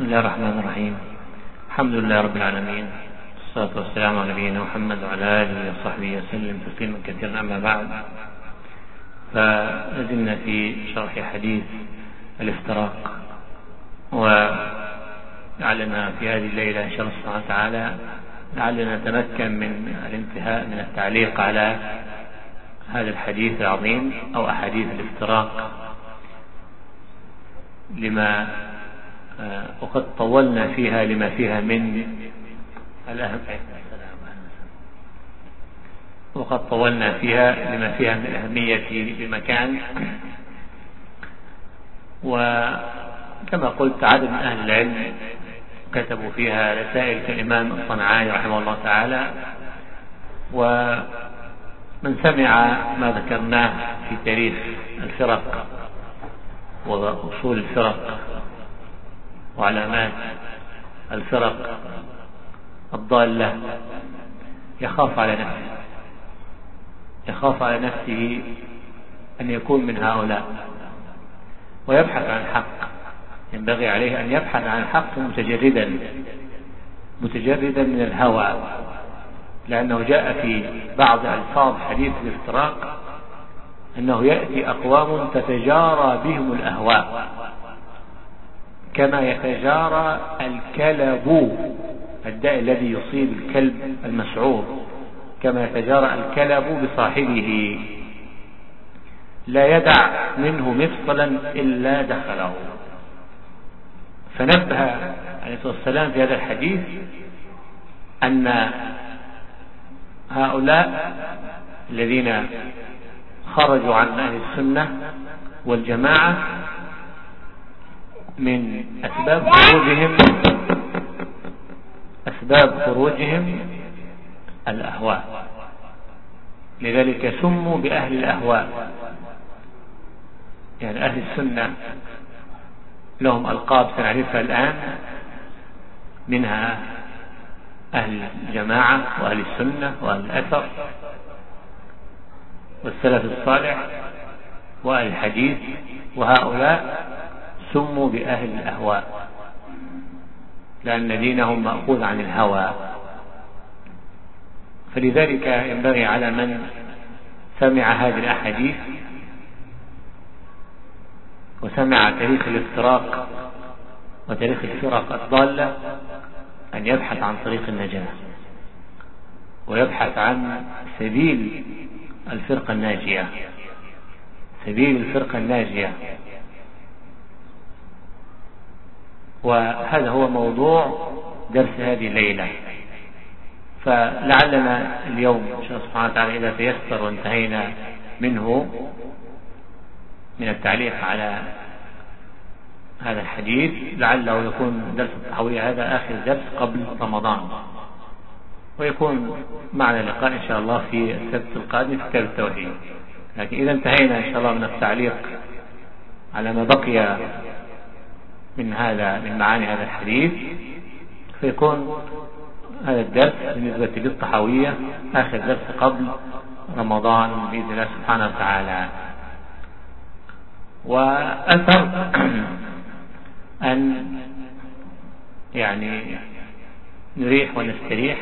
الله الرحمن الرحيم. الحمد لله رب العالمين، والصلاة والسلام على نبينا محمد وعلى آله وصحبه وسلم تسليما كثيرا. أما بعد، فلازلنا في شرح حديث الافتراق، ولعلنا في هذه الليلة إن شاء الله سبحانه وتعالى لعلنا نتمكن من الانتهاء من التعليق على هذا الحديث العظيم أو أحاديث الافتراق، لما وقد طولنا فيها لما فيها من الأهمية بمكان. وكما قلت عدد من أهل العلم كتبوا فيها رسائل كالإمام الصنعاني رحمه الله تعالى، ومن سمع ما ذكرناه في تاريخ الفرق وأصول الفرق وعلامات الفرق الضالة يخاف على نفسه أن يكون من هؤلاء ويبحث عن الحق. ينبغي عليه أن يبحث عن الحق متجردا من الهوى، لأنه جاء في بعض ألفاظ حديث الافتراق أنه يأتي أقوام تتجارى بهم الأهواء كما يتجارى الكلب، الداء الذي يصيب الكلب المسعور، كما يتجارى الكلب بصاحبه، لا يدع منه مفصلا إلا دخله. فنبه عليه الصلاة والسلام في هذا الحديث أن هؤلاء الذين خرجوا عن أهل السنة والجماعة من أسباب خروجهم الأهواء، لذلك سموا بأهل الأهواء. يعني أهل السنة لهم ألقاب سنعرفها الآن، منها أهل الجماعة وأهل السنة وأهل الأثر والسلف الصالح وأهل الحديث، وهؤلاء سموا بأهل الأهواء لأن دينهم مأخوذ عن الهوى. فلذلك ينبغي على من سمع هذه الأحاديث وسمع تاريخ الافتراق وتاريخ الفرق الضالة أن يبحث عن طريق النجاة، ويبحث عن سبيل الفرقة الناجية. وهذا هو موضوع درس هذه الليلة. فلعلنا اليوم إن شاء الله سبحانه وتعالى إذا تيسر وانتهينا منه من التعليق على هذا الحديث، لعله يكون درس التحوية هذا آخر درس قبل رمضان، ويكون معنا لقاء إن شاء الله في السبت القادم في كتاب التوحيد. لكن إذا انتهينا إن شاء الله من التعليق على ما بقي من معاني هذا الحديث، فيكون هذا الدرس بالنسبة للطحاوية آخر درس قبل رمضان بإذن الله سبحانه وتعالى. وأثر أن يعني نريح ونستريح،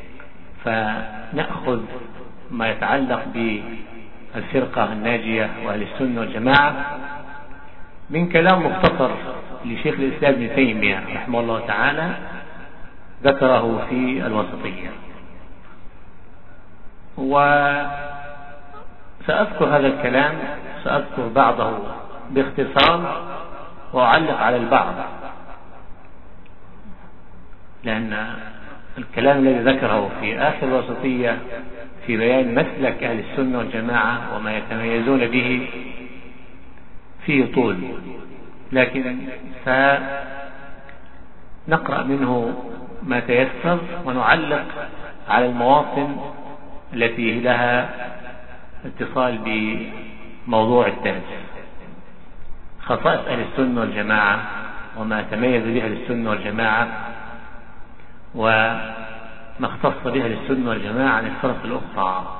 فنأخذ ما يتعلق بالفرقة الناجية وأهل السنة والجماعة من كلام مختصر لشيخ الإسلام ابن تيمية رحمه الله تعالى ذكره في الوسطية. وسأذكر هذا الكلام، سأذكر بعضه باختصار وأعلق على البعض، لأن الكلام الذي ذكره في آخر الوسطية في بيان مسلك أهل السنة والجماعة وما يتميزون به فيه طول، لكن سنقرأ منه ما تيسر ونعلق على المواطن التي لها اتصال بموضوع الدرس، خصائص أهل السنة والجماعة وما تميز به أهل السنة والجماعة وما اختص به أهل السنة والجماعة عن الفرق الأخرى.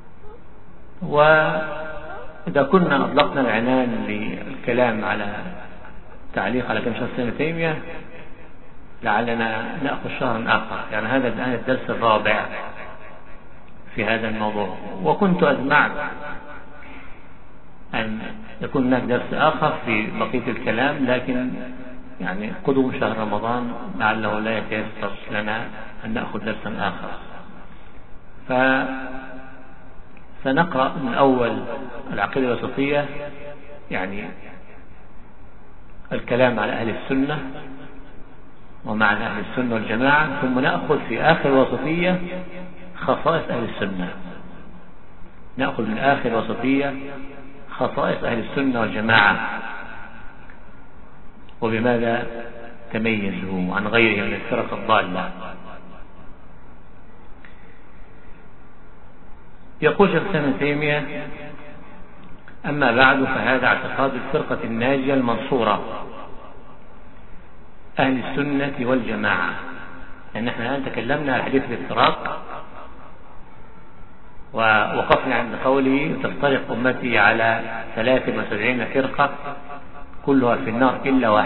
وإذا كنا أطلقنا العنان للكلام على تعليق على كلام شيخ الإسلام ابن تيمية لعلنا نأخذ شهرا آخر، يعني هذا الآن الدرس الرابع في هذا الموضوع، وكنت أجمعت أن يكون هناك درس آخر في بقية الكلام، لكن يعني قدوم شهر رمضان لعله لا يتيسر لنا أن نأخذ درسا آخر، فسنقرأ من أول العقيدة الوسطية، يعني الكلام على أهل السنة ومعنى أهل السنة والجماعة، ثم نأخذ في آخر الوسطية خصائص أهل السنة، نأخذ من آخر الوسطية خصائص أهل السنة والجماعة وبماذا تميزوا عن غيرهم من الفرق الضالة. يقول شيخ الإسلام ابن تيمية: أما بعد، فهذا اعتقاد الفرقة الناجية المنصورة أهل السنة والجماعة. لأن احنا الآن تكلمنا عن حديث الافتراق، ووقفنا عند قوله: تفترق أمتي على 73 فرقة كلها في النار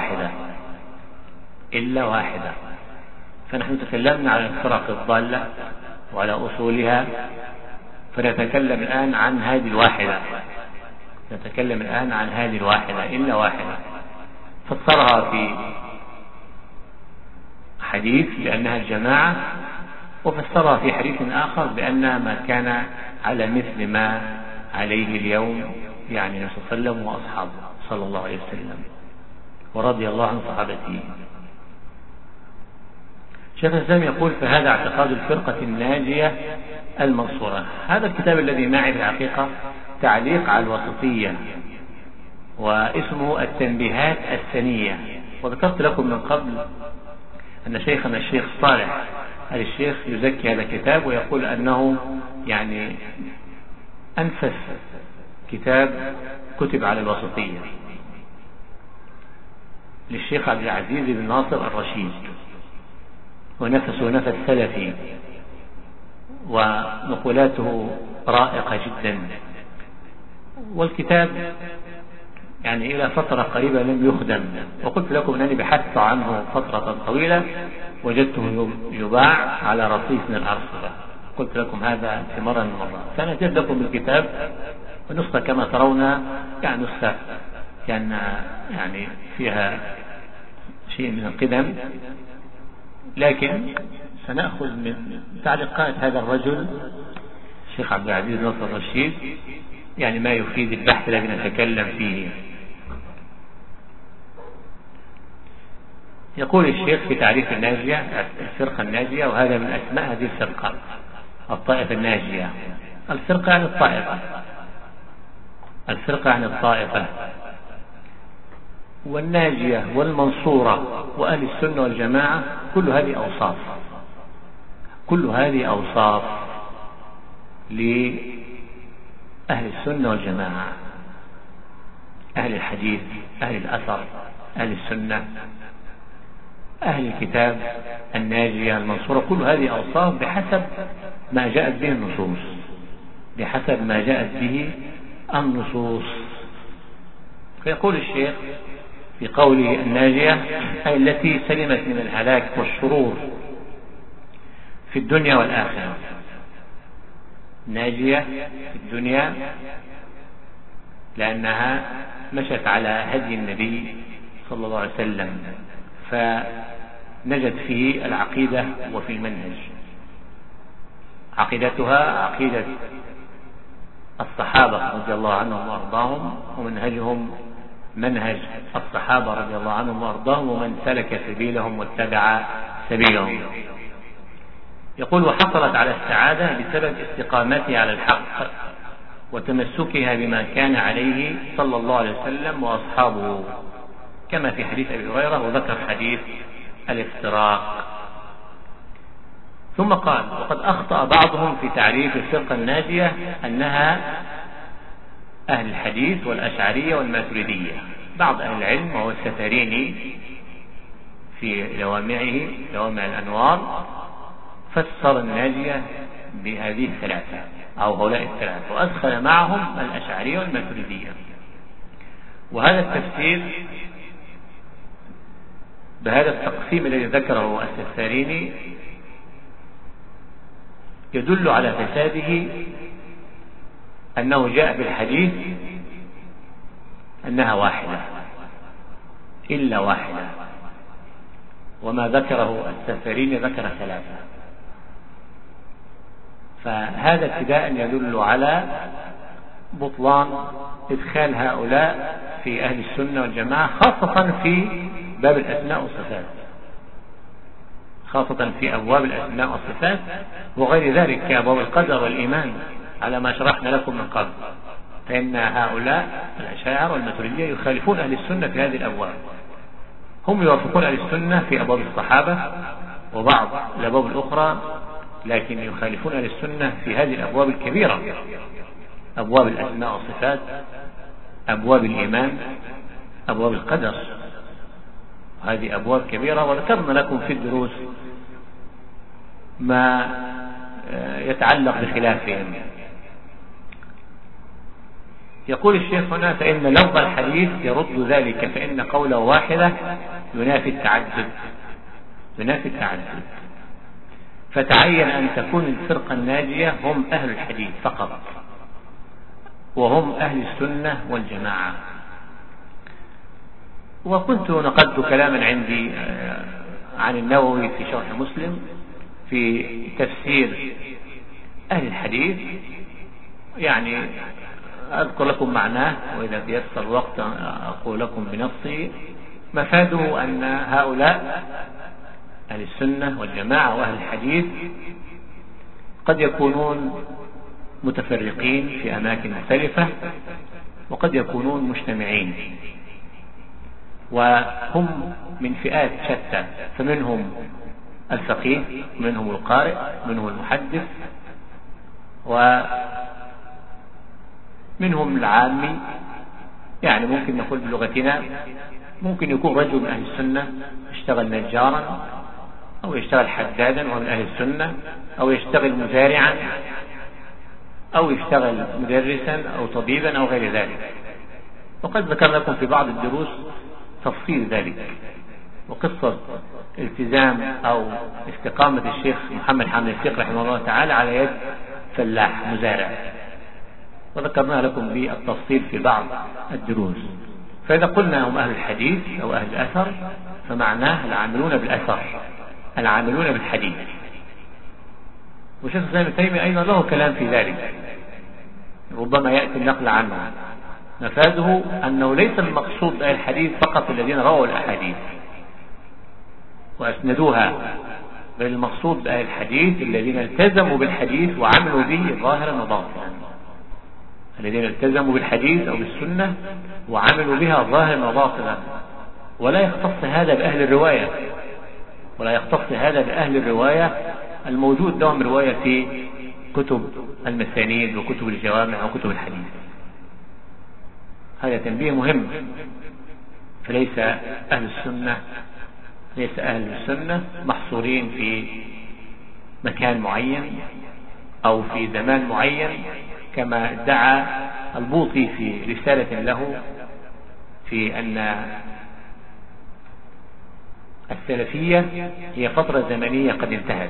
إلا واحدة. فنحن تكلمنا عن الفرق الضالة وعلى أصولها، فنتكلم الآن عن هذه الواحدة، إلا واحدة، فسرها في حديث بأنها الجماعة، وفسرها في حديث آخر بأنها ما كان على مثل ما عليه اليوم، يعني النبي صلى الله عليه وسلم وأصحابه صلى الله عليه وسلم ورضي الله عن صحابته. شيخ الإسلام يقول: فهذا اعتقاد الفرقة الناجية المنصورة. هذا الكتاب الذي معي في الحقيقة تعليق على الوسطية، واسمه التنبيهات السنية. وذكرت لكم من قبل أن شيخنا الشيخ صالح آل الشيخ يزكي هذا الكتاب ويقول أنه يعني أنفس كتاب كتب على الوسطية للشيخ عبد العزيز بن ناصر الرشيد، ونفسه نفس سلفي، ونقولاته رائقة جدا. والكتاب يعني إلى فترة قريبة لم يخدم، وقلت لكم أنني بحثت عنه فترة طويلة وجدته يباع على رصيف من الأرصفة. قلت لكم هذا في مرة من المرات. فأنا جد لكم بالكتاب، ونسخة كما ترون يعني نسخة كان يعني فيها شيء من القدم، لكن سنأخذ من تعليقات هذا الرجل الشيخ عبد العزيز بن ناصر الرشيد يعني ما يفيد البحث الذي نتكلم فيه. يقول الشيخ في تعريف الناجية: الفرقة الناجية، وهذا من أسماء هذه الفرقة، الطائفة الناجية. الفرقة عن الطائفة، والناجية والمنصورة وأهل السنة والجماعة، كل هذه أوصاف لأهل السنة والجماعة، أهل الحديث، أهل الأثر، أهل السنة، أهل الكتاب، الناجية المنصورة. كل هذه أوصاف بحسب ما جاءت به النصوص. فيقول الشيخ في قوله الناجية: أي التي سلمت من الهلاك والشرور في الدنيا والآخرة. ناجية في الدنيا لأنها مشت على هدي النبي صلى الله عليه وسلم، فنجت في العقيدة وفي المنهج. عقيدتها عقيدة الصحابة رضي الله عنهم وأرضاهم، ومنهجهم منهج الصحابة رضي الله عنهم وأرضاهم، ومن سلك سبيلهم واتبع سبيلهم. يقول: وحصلت على السعادة بسبب استقامتها على الحق وتمسكها بما كان عليه صلى الله عليه وسلم وأصحابه، كما في حديث أبي هريرة، وذكر حديث الافتراق. ثم قال: وقد أخطأ بعضهم في تعريف الفرقة الناجية أنها أهل الحديث والأشعرية والماتريدية. بعض أهل العلم وهو السفريني في لوامع الأنوار فسر الناجية بهذه الثلاثة أو هؤلاء الثلاثة، وأدخل معهم الأشعرية والماتريدية. وهذا التفسير بهذا التقسيم الذي ذكره السفاريني يدل على فساده أنه جاء بالحديث أنها واحدة إلا واحدة، وما ذكره السفاريني ذكر 3. فهذا ابتداء يدل على بطلان إدخال هؤلاء في أهل السنة والجماعة، خاصة في باب الأسماء والصفات، خاصة في أبواب الأسماء والصفات وغير ذلك كأبواب القدر والإيمان على ما شرحنا لكم من قبل. فإن هؤلاء الأشاعرة والماتريدية يخالفون أهل السنة في هذه الأبواب. هم يوافقون أهل السنة في أبواب الصحابة وبعض الأبواب الأخرى، لكن يخالفون أهل السنة في هذه الأبواب الكبيرة، أبواب الأسماء والصفات، أبواب الإيمان، أبواب القدر. هذه أبواب كبيرة، وذكرنا لكم في الدروس ما يتعلق بخلافهم. يقول الشيخ هنا: فإن لفظ الحديث يرد ذلك، فإن قوله واحدة ينافي التعدد، ينافي التعدد. فتعين أن تكون الفرقة الناجية هم أهل الحديث فقط، وهم أهل السنة والجماعة. وكنت نقلت كلاما عندي عن النووي في شرح مسلم في تفسير أهل الحديث، يعني أذكر لكم معناه، وإذا تيسر الوقت أقول لكم بنصي. مفاده أن هؤلاء أهل السنة والجماعة وأهل الحديث قد يكونون متفرقين في أماكن مختلفة، وقد يكونون مجتمعين، وهم من فئات شتى، فمنهم الفقيه، منهم القارئ، منهم المحدث، ومنهم العامي. يعني ممكن نقول بلغتنا ممكن يكون رجل من أهل السنة يشتغل نجارا، أو يشتغل حدادا وهو من أهل السنة، أو يشتغل مزارعا، أو يشتغل مدرسا أو طبيبا أو غير ذلك. وقد ذكر لكم في بعض الدروس تفصيل ذلك، وقصة التزام أو استقامة الشيخ محمد حامد الفقي رحمه الله تعالى على يد فلاح مزارع، وذكرنا لكم بالتفصيل في بعض الدروس. فإذا قلنا هم أهل الحديث أو أهل الأثر فمعناه العاملون بالأثر، العاملون بالحديث. وشيخ الإسلام ابن تيمية أيضا له كلام في ذلك، ربما يأتي النقل عنه. مفاده أنه ليس المقصود بأهل الحديث فقط الذين رووا الأحاديث وأسندوها، بل المقصود بأهل الحديث الذين التزموا بالحديث وعملوا به ظاهرا وباطنا، الذين التزموا بالحديث أو بالسنة وعملوا بها ظاهرا وباطنا. ولا يختص هذا بأهل الرواية، ولا يختص هذا بأهل الرواية الموجود لهم رواية في كتب المسانيد وكتب الجوامع وكتب الحديث. هذا تنبيه مهم. فليس أهل السنة، ليس أهل السنة محصورين في مكان معين أو في زمان معين، كما ادعى البوطي في رسالة له في أن السلفية هي فترة زمنية قد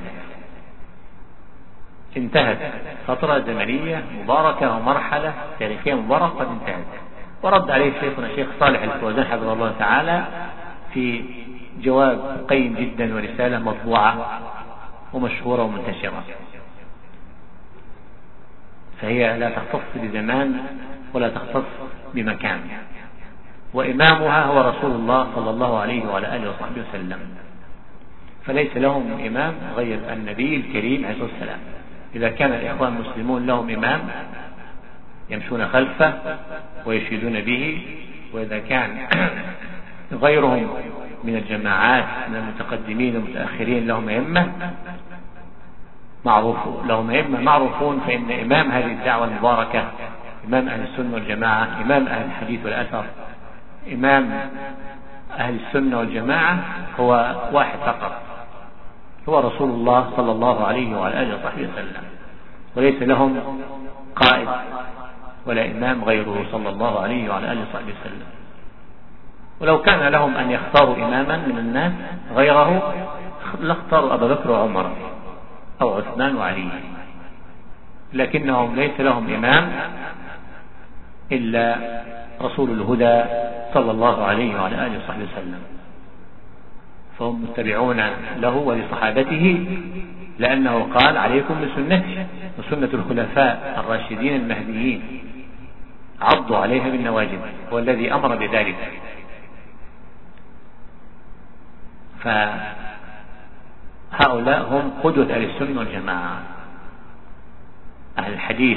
انتهت فترة زمنية مباركة ومرحلة تاريخية مباركة قد انتهت. ورد عليه شيخنا الشيخ صالح الفوزان حفظه الله تعالى في جواب قيم جدا ورسالة مطبوعة ومشهورة ومنتشرة. فهي لا تختص بزمان ولا تختص بمكان، وإمامها هو رسول الله صلى الله عليه وعلى آله وصحبه وسلم، فليس لهم إمام غير النبي الكريم عليه الصلاة والسلام. إذا كان الإخوان المسلمون لهم إمام يمشون خلفه ويشيدون به، وإذا كان غيرهم من الجماعات من المتقدمين والمتأخرين لهم أئمة معروفون، فإن إمام هذه الدعوة المباركة، إمام أهل السنة والجماعة، إمام أهل الحديث والأثر، إمام أهل السنة والجماعة هو واحد فقط، هو رسول الله صلى الله عليه وعلى آله وصحبه وسلم، وليس لهم قائد ولا إمام غيره صلى الله عليه وعلى آله وصحبه وسلم. ولو كان لهم أن يختاروا إماما من الناس غيره لاختاروا أبا بكر وعمر أو عثمان وعلي، لكنهم ليس لهم إمام إلا رسول الهدى صلى الله عليه وعلى آله وصحبه وسلم، فهم متبعون له ولصحابته، لأنه قال عليكم بسنتي وسنة الخلفاء الراشدين المهديين عضوا عليها بالنواجذ، هو الذي أمر بذلك. فهؤلاء هم قدوة أهل السنة والجماعة. أهل الحديث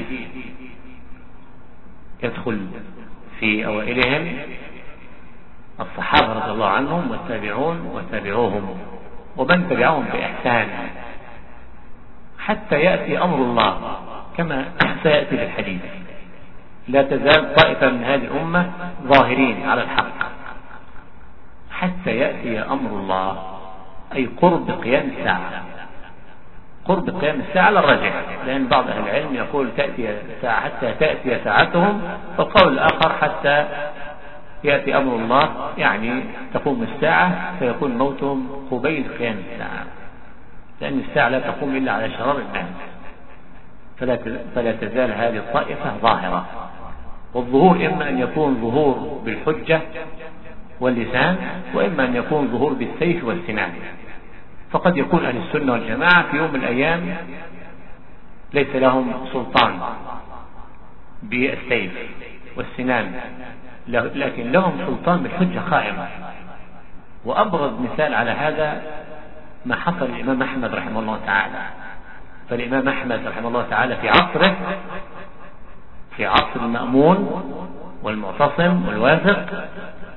يدخل في أوائلهم الصحابة رضي الله عنهم والتابعون وتابعوهم ومن تبعهم بإحسان حتى يأتي أمر الله كما سيأتي في الحديث. لا تزال طائفة من هذه الأمة ظاهرين على الحق حتى يأتي أمر الله، أي قرب قيام الساعة. قرب قيام الساعة على الرجع، لأن بعض أهل العلم يقول تأتي الساعة حتى تأتي ساعتهم، والقول الآخر حتى يأتي أمر الله، يعني تقوم الساعة فيكون موتهم قبيل قيام الساعة، لأن الساعة لا تقوم إلا على شرار الناس. فلا تزال هذه الطائفة ظاهرة، والظهور إما أن يكون ظهور بالحجة واللسان، وإما أن يكون ظهور بالسيف والسنان. فقد يكون أهل السنة والجماعة في يوم من الأيام ليس لهم سلطان بالسيف والسنان، لكن لهم سلطان بالحجة قائمة. وأبرز مثال على هذا ما حصل الإمام أحمد رحمه الله تعالى. فالإمام أحمد رحمه الله تعالى في عصره، في عصر المأمون والمعتصم والواثق،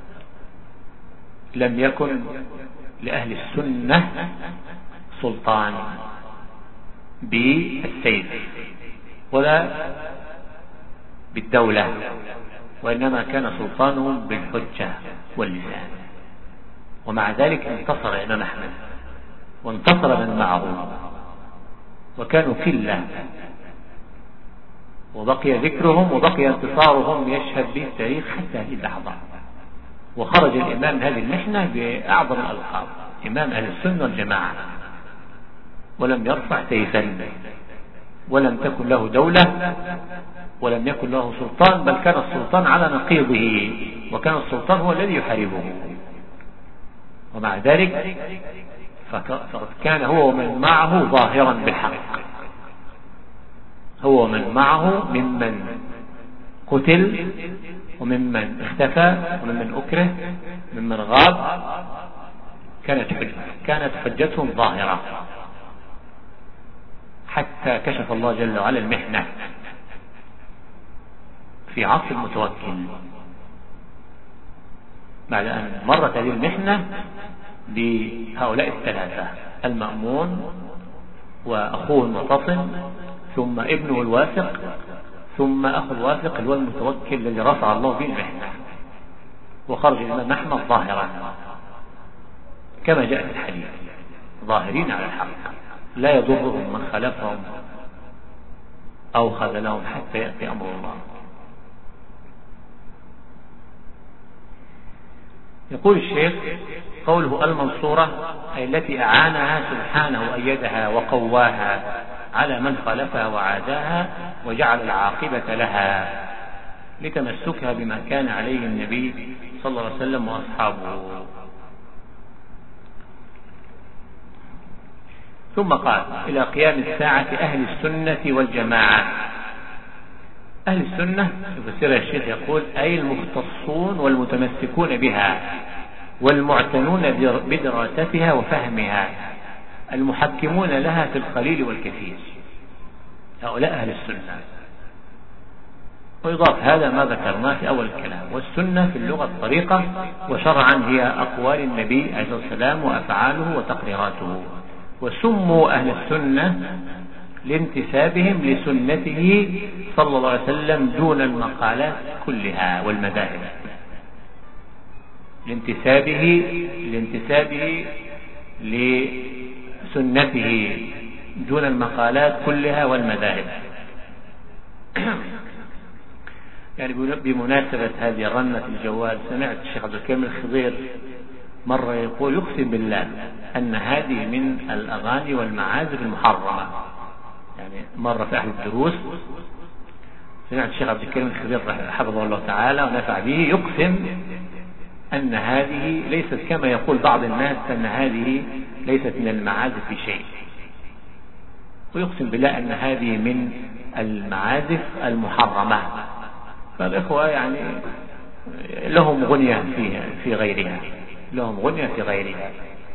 لم يكن لأهل السنة سلطان بالسيف ولا بالدولة، وإنما كان سلطانهم بالحجة واللسان. ومع ذلك انتصر الإمام أحمد وانتصر من معه، وكانوا كلة، وبقي ذكرهم وبقي انتصارهم يشهد به التاريخ حتى هذه اللحظة. وخرج الإمام من هذه المحنة بأعظم الألقاب، إمام أهل السنة والجماعة، ولم يرفع سيفا، ولم تكن له دولة، ولم يكن له سلطان، بل كان السلطان على نقيضه، وكان السلطان هو الذي يحاربه. ومع ذلك فقد كان هو ومن معه ظاهرا بالحق، هو ومن معه ممن قتل وممن اختفى وممن أكره ممن غاب، كانت حجتهم ظاهرة حتى كشف الله جل وعلا المحنة في عصر المتوكل، بعد أن مرت هذه المحنة بهؤلاء الثلاثة: المأمون وأخوه المعتصم، ثم ابنه الواثق، ثم أخو الواثق اللي هو المتوكل الذي رفع الله به المحنة. وخرج الإمام أحمد ظاهرا كما جاء في الحديث، ظاهرين على الحق، لا يضرهم من خالفهم أو خذلهم حتى يأتي أمر الله. يقول الشيخ: قوله المنصورة أي التي أعانها سبحانه وأيدها وقواها على من خالفها وعاداها، وجعل العاقبة لها لتمسكها بما كان عليه النبي صلى الله عليه وسلم وأصحابه. ثم قال: إلى قيام الساعة أهل السنة والجماعة. أهل السنة يفسرها الشيخ يقول: أي المختصون والمتمسكون بها والمعتنون بدراستها وفهمها، المحكمون لها في القليل والكثير، هؤلاء أهل السنة. ويضاف هذا ما ذكرناه في أول الكلام. والسنة في اللغة الطريقة، وشرعا هي أقوال النبي عليه الصلاة والسلام وأفعاله وتقريراته. وسموا أهل السنة لانتسابهم لسنته صلى الله عليه وسلم دون المقالات كلها والمذاهب، لانتسابه لسنته دون المقالات كلها والمذاهب. يعني بمناسبة هذه رنة الجوال سمعت الشيخ عبد الكريم الخضير مرة يقول يقسم بالله أن هذه من الأغاني والمعازف المحرمة. يعني مرة في أحد الدروس سمعت الشيخ عبد الكريم الخضير حفظه الله تعالى ونفع به يقسم أن هذه ليست كما يقول بعض الناس أن هذه ليست من المعازف في شيء، ويقسم بالله أن هذه من المعازف المحرمة. فالإخوة يعني لهم غنية في غيرها، لهم غنية في غيرها،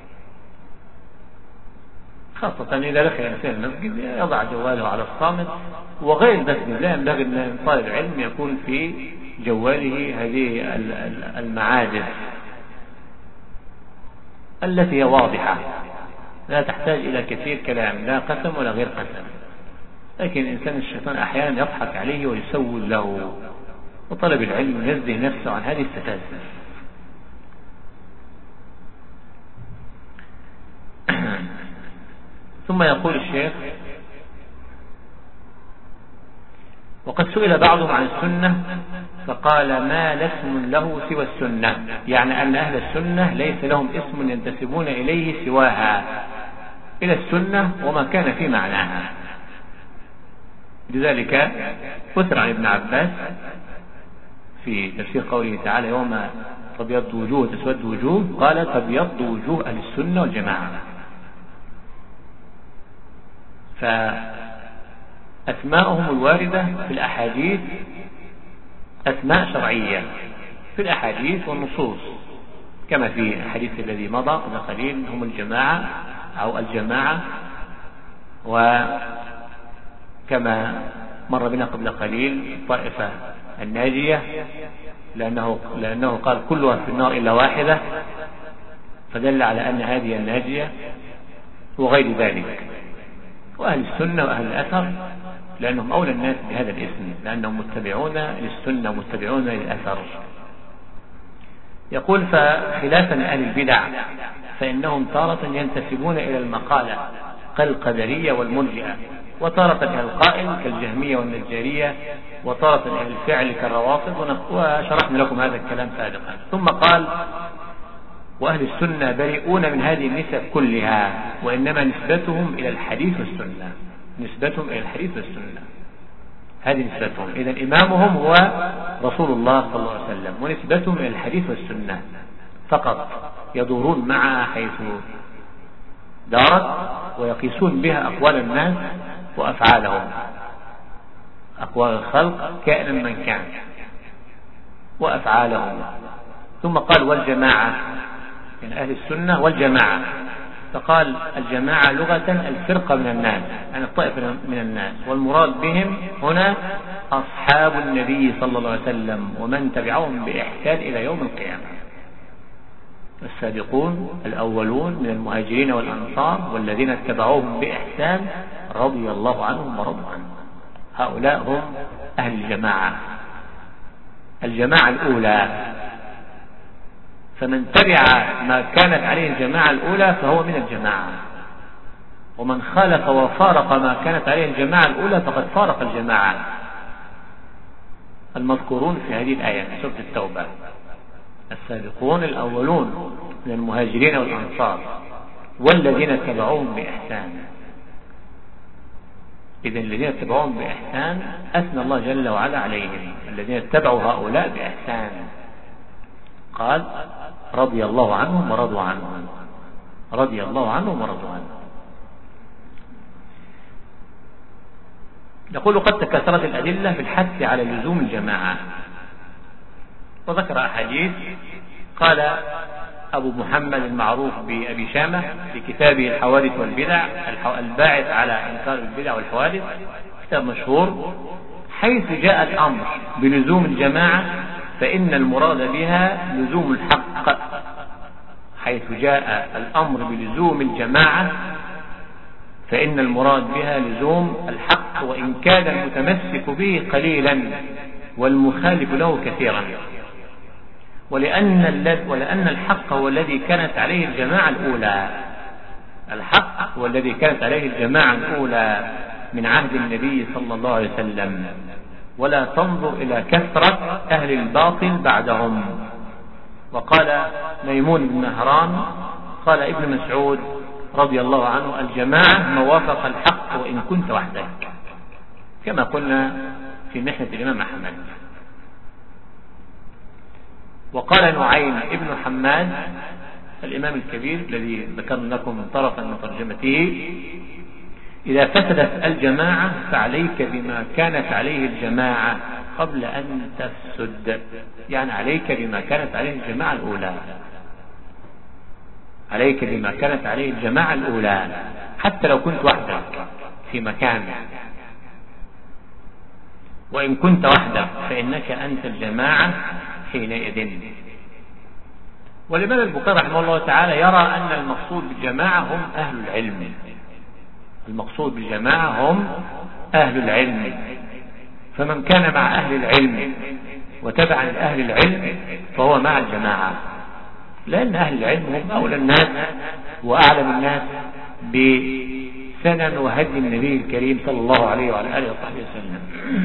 خاصة إذا دخل الإنسان المسجد يضع جواله على الصامت، وغير المسجد لا ينبغي أن طالب العلم يكون في جواله هذه المعازف التي هي واضحة لا تحتاج إلى كثير كلام، لا قسم ولا غير قسم، لكن الإنسان الشيطان أحيانا يضحك عليه ويسول له، وطلب العلم ينزه نفسه عن هذه السفاسف. ثم يقول الشيخ: وقد سئل بعضهم عن السنة فقال: ما لا اسم له سوى السنة، يعني أن أهل السنة ليس لهم اسم ينتسبون إليه سواها، إلى السنة وما كان في معناها. لذلك أثر عن ابن عباس في تفسير قوله تعالى: يوم تبيض وجوه وتسود وجوه، قال: تبيض وجوه أهل السنة والجماعة. فأسماءهم الواردة في الأحاديث أسماء شرعية في الأحاديث والنصوص، كما في الحديث الذي مضى قبل قليل: هم الجماعة أو الجماعة، وكما مر بنا قبل قليل الطائفة الناجية، لأنه قال كلها في النار إلا واحدة، فدل على أن هذه الناجية، وغير ذلك. وأهل السنة وأهل الأثر لأنهم أولى الناس بهذا الاسم، لأنهم متبعون للسنة ومتبعون للأثر. يقول: فخلافا أهل البدع فإنهم تارة ينتسبون إلى المقالة كالقدرية والمرجئة، وتارة إلى القائل كالجهمية والنجارية، وتارة إلى الفعل كالروافض، وشرحنا لكم هذا الكلام سابقا. ثم قال: وأهل السنة بريئون من هذه النسب كلها، وإنما نسبتهم إلى الحديث والسنة، نسبتهم إلى الحديث والسنة، هذه نسبتهم. إذن إمامهم هو رسول الله صلى الله عليه وسلم، ونسبتهم إلى الحديث والسنة فقط، يدورون معها حيث دارت، ويقيسون بها أقوال الناس وأفعالهم، أقوال الخلق كائنا من كان وأفعالهم. ثم قال: والجماعة، يعني أهل السنة والجماعة. فقال: الجماعة لغة الفرقة من الناس، يعني الطائفة من الناس، والمراد بهم هنا أصحاب النبي صلى الله عليه وسلم ومن تبعهم بإحسان إلى يوم القيامة، السابقون الأولون من المهاجرين والأنصار والذين اتبعوهم بإحسان رضي الله عنهم ورضوا عنه. هؤلاء هم أهل الجماعة، الجماعة الأولى. فمن تبع ما كانت عليه الجماعة الأولى فهو من الجماعة، ومن خالف وفارق ما كانت عليه الجماعة الأولى فقد فارق الجماعة. المذكورون في هذه الآية في سورة التوبة: السابقون الأولون من المهاجرين والأنصار والذين اتبعوهم بإحسان. إذن الذين اتبعوهم بإحسان أثنى الله جل وعلا عليهم، الذين اتبعوا هؤلاء بإحسان. قال: رضي الله عنهم ورضوا عنه، رضي الله عنهم ورضوا عنه. يقول: قد تكاثرت الأدلة في الحث على لزوم الجماعة، وذكر أحاديث. قال أبو محمد المعروف بأبي شامة في كتابه الحوادث والبدع، الباعث على إنكار البدع والحوادث، كتاب مشهور: حيث جاء الأمر بلزوم الجماعة فإن المراد بها لزوم الحق. حيث جاء الأمر بلزوم الجماعة فإن المراد بها لزوم الحق، وإن كان المتمسك به قليلا والمخالف له كثيرا. ولأن الحق هو الذي كانت عليه الجماعة الأولى، الحق هو الذي كانت عليه الجماعة الأولى من عهد النبي صلى الله عليه وسلم، ولا تنظر إلى كثرة أهل الباطل بعدهم. وقال ميمون بن مهران قال ابن مسعود رضي الله عنه: الجماعة ما وافق الحق وإن كنت وحدك، كما قلنا في محنة الإمام أحمد. وقال نعيم ابن حماد الإمام الكبير الذي ذكرنا لكم طرفا من ترجمته: إذا فسدت الجماعة فعليك بما كانت عليه الجماعة قبل أن تفسد، يعني عليك بما كانت عليه الجماعة الأولى، عليك بما كانت عليه الجماعة الأولى حتى لو كنت وحدك في مكان، وإن كنت وحدك فإنك أنت الجماعة حينئذ. والإمام البخاري رحمه الله تعالى يرى أن المقصود بالجماعة هم أهل العلم، المقصود بالجماعة هم أهل العلم، فمن كان مع أهل العلم وتبع أهل العلم فهو مع الجماعة، لأن أهل العلم هم أولى الناس وأعلم الناس بسنن وهدي النبي الكريم صلى الله عليه وعلى آله وصحبه وسلم.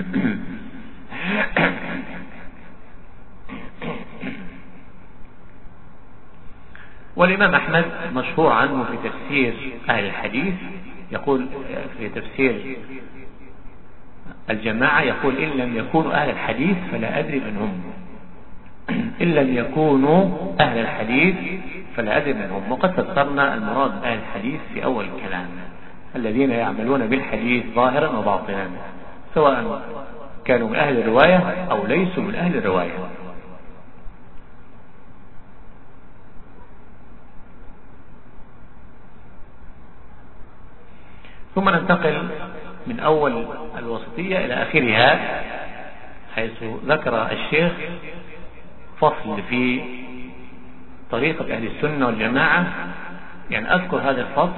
والإمام أحمد مشهور عنه في تفسير أهل الحديث، يقول في تفسير الجماعة يقول: إن لم يكونوا أهل الحديث فلا أدري من هم، إن لم يكونوا أهل الحديث فلا أدري من هم. وقد فسرنا المراد أهل الحديث في أول الكلام: الذين يعملون بالحديث ظاهرا وباطنا، سواء كانوا من أهل الرواية أو ليسوا من أهل الرواية. ثم ننتقل من أول الوسطية إلى آخرها، حيث ذكر الشيخ فصل في طريقة أهل السنة والجماعة. يعني أذكر هذا الفصل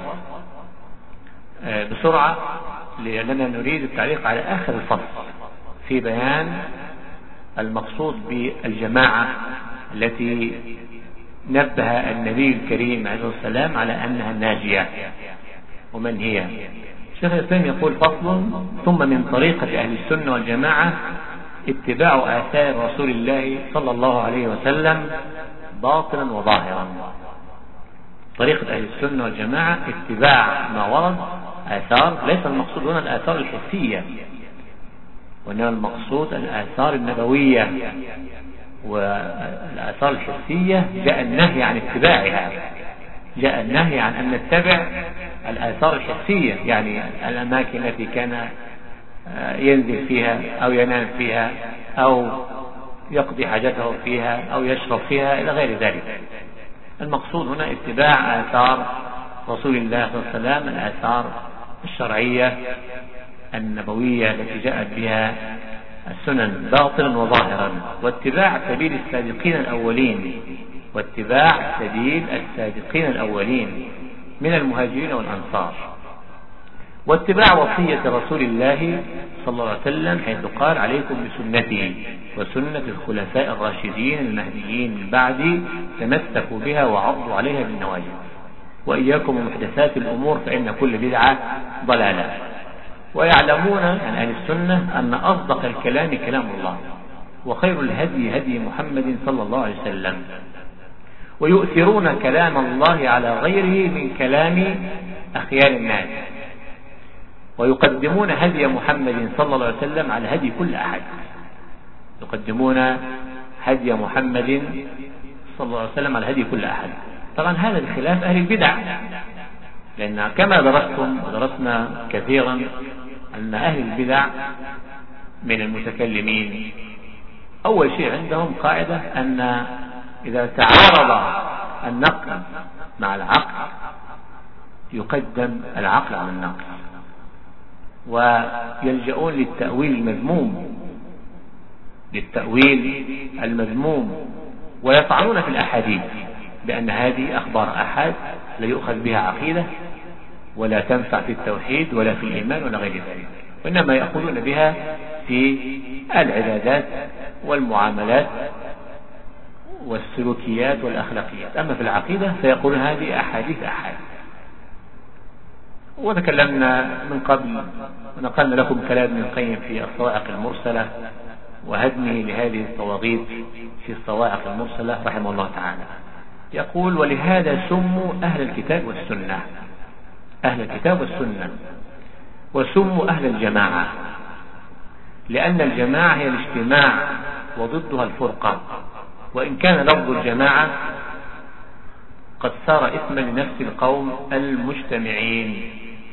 بسرعة لأننا نريد التعليق على آخر الفصل في بيان المقصود بالجماعة التي نبه النبي الكريم عليه السلام على أنها الناجية. ومن هي؟ شيخ الإسلام يقول: فصل: ثم من طريقة أهل السنة والجماعة اتباع آثار رسول الله صلى الله عليه وسلم باطنا وظاهرا. طريقة أهل السنة والجماعة اتباع ما ورد آثار، ليس المقصود هنا الآثار الحسية، وإنما المقصود الآثار النبوية. والآثار الحسية جاء النهي عن اتباعها، جاء النهي عن أن نتبع الآثار الحسية، يعني الأماكن التي كان ينزل فيها أو ينام فيها أو يقضي حاجته فيها أو يشرب فيها إلى غير ذلك. المقصود هنا اتباع آثار رسول الله صلى الله عليه وسلم، الآثار الشرعية النبوية التي جاءت بها السنن باطنا وظاهرا، واتباع سبيل السابقين الأولين، واتباع سبيل السابقين الأولين من المهاجرين والأنصار، واتباع وصية رسول الله صلى الله عليه وسلم حيث قال: عليكم بسنتي وسنة الخلفاء الراشدين المهديين من بعدي تمسكوا بها وعضوا عليها بالنواجذ، وإياكم ومحدثات الأمور فإن كل بدعة ضلالة. ويعلمون عن أهل السنة أن أصدق الكلام كلام الله، وخير الهدي هدي محمد صلى الله عليه وسلم، ويؤثرون كلام الله على غيره من كلام أخيار الناس، ويقدمون هدي محمد صلى الله عليه وسلم على هدي كل أحد، يقدمون هدي محمد صلى الله عليه وسلم على هدي كل أحد. طبعا هذا بخلاف أهل البدع، لأن كما درستم ودرسنا كثيرا أن أهل البدع من المتكلمين أول شيء عندهم قاعدة أن إذا تعارض النقل مع العقل يقدم العقل على النقل، ويلجؤون للتأويل المذموم، ويطعنون في الأحاديث بأن هذه أخبار أحد لا يؤخذ بها عقيدة ولا تنفع في التوحيد ولا في الإيمان ولا غير ذلك، وإنما يأخذون بها في العبادات والمعاملات والسلوكيات والأخلاقيات. أما في العقيدة فيقولون هذه أحاديث أحد. وتكلمنا من قبل ونقلنا لكم كلام ابن القيم في الصواعق المرسلة وهدمه لهذه الطواغيت في الصواعق المرسلة رحمه الله تعالى. يقول: ولهذا سموا أهل الكتاب والسنة، أهل الكتاب والسنة، وسموا أهل الجماعة، لأن الجماعة هي الاجتماع وضدها الفرقة، وإن كان لفظ الجماعة قد صار اسما لنفس القوم المجتمعين.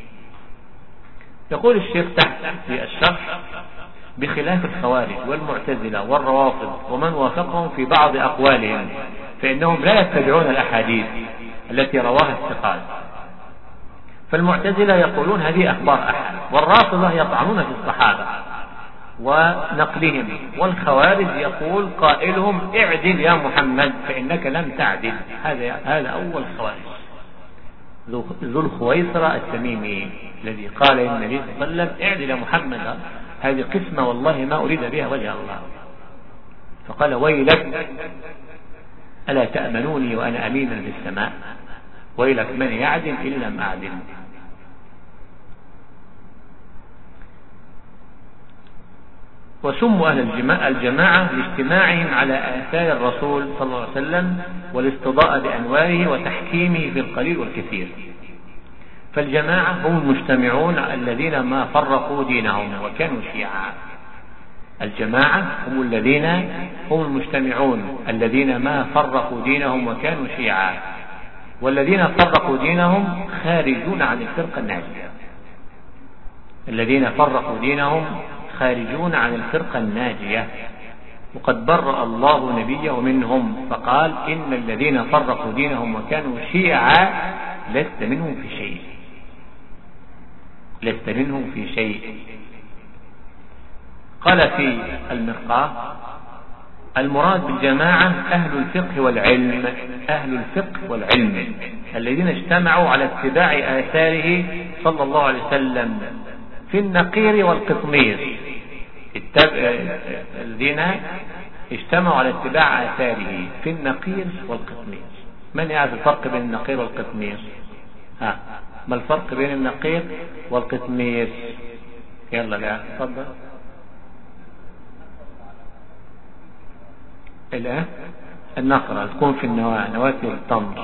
يقول الشيخ تحت في الشرح: بخلاف الخوارج والمعتزلة والروافض ومن وافقهم في بعض أقوالهم، فإنهم لا يتبعون الأحاديث التي رواها الثقات، فالمعتزلة يقولون هذه أخبار أحد، والرافضة يطعنون في الصحابة ونقلهم، والخوارج يقول قائلهم: اعدل يا محمد فإنك لم تعدل. هذا أول خوارج، ذو الخويصرة التميمي الذي قال للنبي صلى الله عليه وسلم: اعدل يا محمد، هذه قسمة والله ما أريد بها وجه الله. فقال: ويلك، ألا تأمنوني وأنا أمين في السماء؟ ويلك من يعدل إن لم أعدل. وسموا أهل الجماعة لاجتماعهم على آثار الرسول صلى الله عليه وسلم والاستضاءة بأنواره وتحكيمه في القليل والكثير. فالجماعة هم المجتمعون الذين ما فرقوا دينهم وكانوا شيعا. الجماعة هم المجتمعون الذين ما فرقوا دينهم وكانوا شيعا، والذين فرقوا دينهم خارجون عن الفرقة الناجية. الذين فرقوا دينهم خارجون عن الفرقة الناجية، وقد برأ الله نبيه منهم فقال: إن الذين فرقوا دينهم وكانوا شيعا لست منهم في شيء، لست منهم في شيء. قال في المرقاة: المراد بالجماعة أهل الفقه والعلم، أهل الفقه والعلم الذين اجتمعوا على اتباع آثاره صلى الله عليه وسلم في النقير والقطمير. الذين اجتمعوا على اتباع آثاره في النقير والقطمير. من يعرف الفرق بين النقير والقطمير؟ ما الفرق بين النقير والقطمير؟ يلا لا تفضل. النقرة تكون في النواة، نواتي التمر،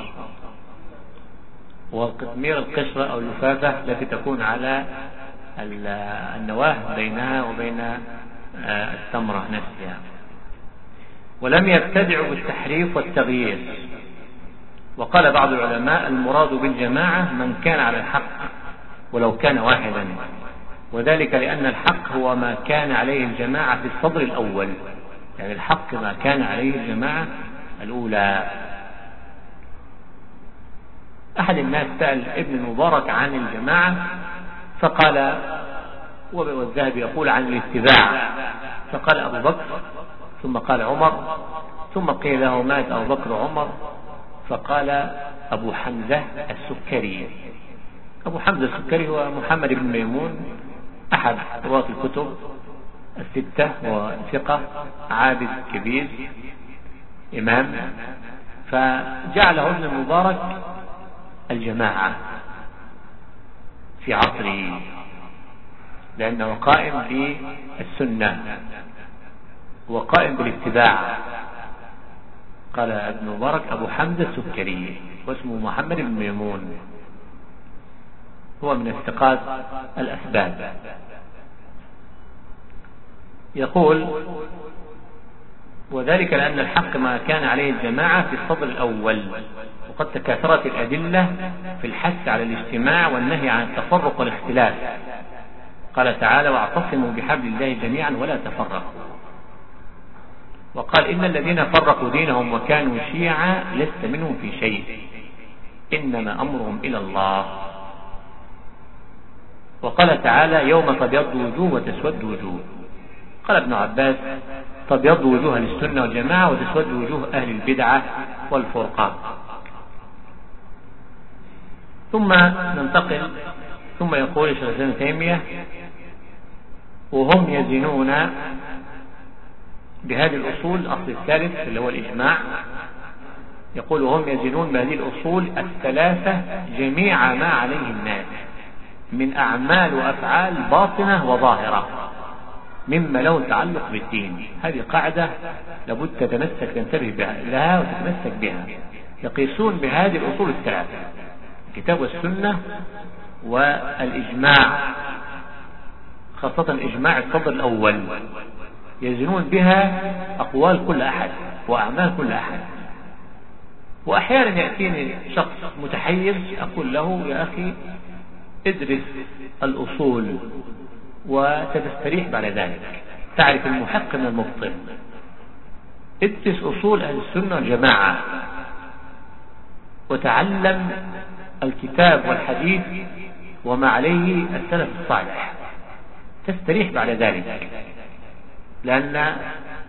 والقطمير القشرة أو اللفافة التي تكون على النواة بينها وبين التمرة نفسها. ولم يبتدعوا بالتحريف والتغيير. وقال بعض العلماء: المراد بالجماعة من كان على الحق ولو كان واحدا، وذلك لأن الحق هو ما كان عليه الجماعة في الصدر الأول، يعني الحق ما كان عليه الجماعة الأولى. أحد الناس سأل ابن المبارك عن الجماعة فقال، والذهبي يقول عن الاتباع، فقال أبو بكر، ثم قال عمر، ثم قيل له: مات أبو بكر وعمر؟ فقال أبو حمزة السكري. أبو حمزة السكري هو محمد بن ميمون، أحد رواة الكتب الستة، وثقة عابد كبير إمام، فجعله ابن المبارك الجماعة في عصره لأنه قائم بالسنة وقائم بالاتباع. قال ابن مبارك أبو حمزة السكري، واسمه محمد بن ميمون، هو من الثقات الأثبات. يقول: وذلك لأن الحق ما كان عليه الجماعة في الصدر الأول، وقد تكاثرت الأدلة في الحث على الاجتماع والنهي عن التفرق والاختلاف. قال تعالى: واعتصموا بحبل الله جميعا ولا تفرقوا. وقال: إن الذين فرقوا دينهم وكانوا شيعا لست منهم في شيء، إنما أمرهم إلى الله. وقال تعالى: يوم تبيض وجوه وتسود وجوه. قال ابن عباس: تبيض وجوه للسنة والجماعة وتسود وجوه أهل البدعة والفرقان. ثم ننتقل، ثم يقول الشيخ ابن تيمية: وهم يزنون بهذه الأصول، الأصل الثالث اللي هو الإجماع، يقول: وهم يزنون بهذه الأصول الثلاثة جميع ما عليه الناس. من أعمال وأفعال باطنة وظاهرة مما له تعلق بالدين. هذه قاعدة لابد تنتبه لها وتتمسك بها. يقيسون بهذه الأصول الثلاثة: الكتاب والسنة والإجماع، خاصة إجماع الصدر الأول، يزنون بها أقوال كل أحد وأعمال كل أحد. وأحيانا يأتيني شخص متحيز أقول له: يا أخي ادرس الأصول وستستريح بعد ذلك، تعرف المحق من المبطل. ادرس أصول أهل السنة والجماعة وتعلم الكتاب والحديث وما عليه السلف الصالح، تستريح بعد ذلك. لأن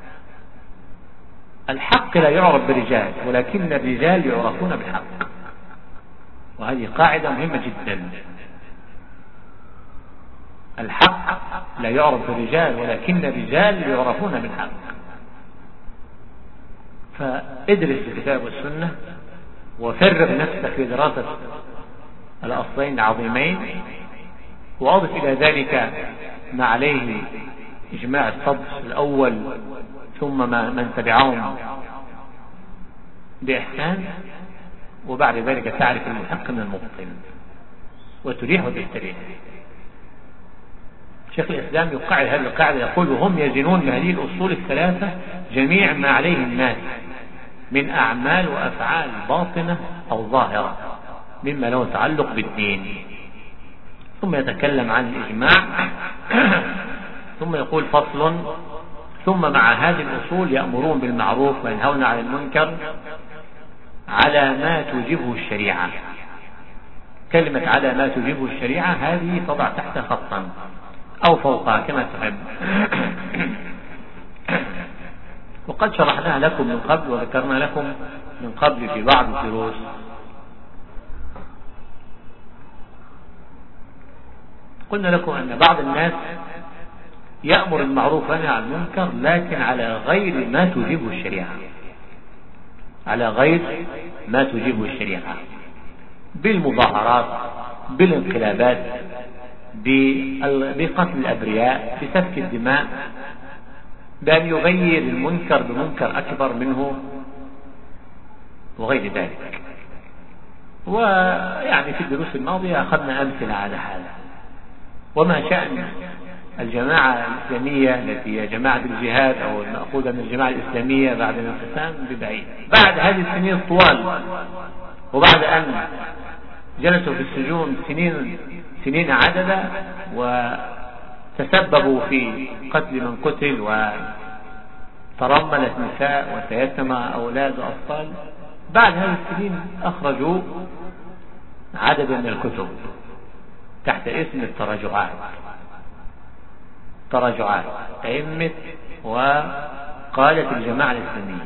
الحق لا يعرف بالرجال، ولكن الرجال يعرفون بالحق، وهذه قاعدة مهمة جدا. الحق لا يعرف بالرجال، ولكن الرجال يعرفون بالحق. فادرس الكتاب والسنة وفرغ نفسك في دراسة الأصلين العظيمين، وأضف إلى ذلك ما عليه إجماع الصدر الأول ثم من تبعهم بإحسان، وبعد ذلك تعرف المحق من المبطل وتريح وتستريح. شيخ الإسلام يقعد هذه القاعدة، يقول: وهم يزنون بهذه الأصول الثلاثة جميع ما عليه الناس من أعمال وأفعال باطنة أو ظاهرة مما له تعلق بالدين. ثم يتكلم عن الإجماع ثم يقول: فصل: ثم مع هذه الأصول يأمرون بالمعروف وينهون عن المنكر على ما توجبه الشريعة. كلمة على ما توجبه الشريعة هذه تضع تحت خطا أو فوقها كما تحب. وقد شرحناها لكم من قبل وذكرنا لكم من قبل في بعض الدروس. قلنا لكم أن بعض الناس يأمر المعروف وينهى عن المنكر لكن على غير ما توجبه الشريعة، على غير ما توجبه الشريعة، بالمظاهرات، بالانقلابات، بقتل الأبرياء، بسفك الدماء، بأن يغير المنكر بمنكر أكبر منه وغير ذلك. ويعني في الدروس الماضية أخذنا أمثلة على هذا. وما شأن الجماعة الإسلامية التي هي جماعة الجهاد أو المأخوذة من الجماعة الإسلامية بعد الانقسام ببعيد، بعد هذه السنين الطوال، وبعد أن جلسوا في السجون سنين عددة وتسببوا في قتل من قتل وترملت نساء وتيتم أولاد وأطفال، بعد هذه السنين أخرجوا عددا من الكتب تحت اسم التراجعات. تراجعات أئمة وقالت الجماعة الإسلامية.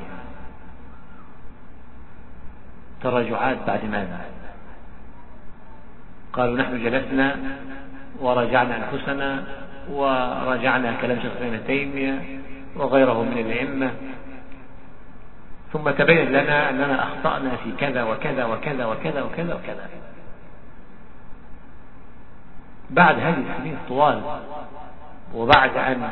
تراجعات بعد ماذا؟ قالوا: نحن جلسنا وراجعنا أنفسنا وراجعنا كلام شيخ ابن تيمية وغيره من الأئمة، ثم تبين لنا أننا أخطأنا في كذا وكذا وكذا وكذا وكذا وكذا. بعد هذه السنين الطوال، وبعد أن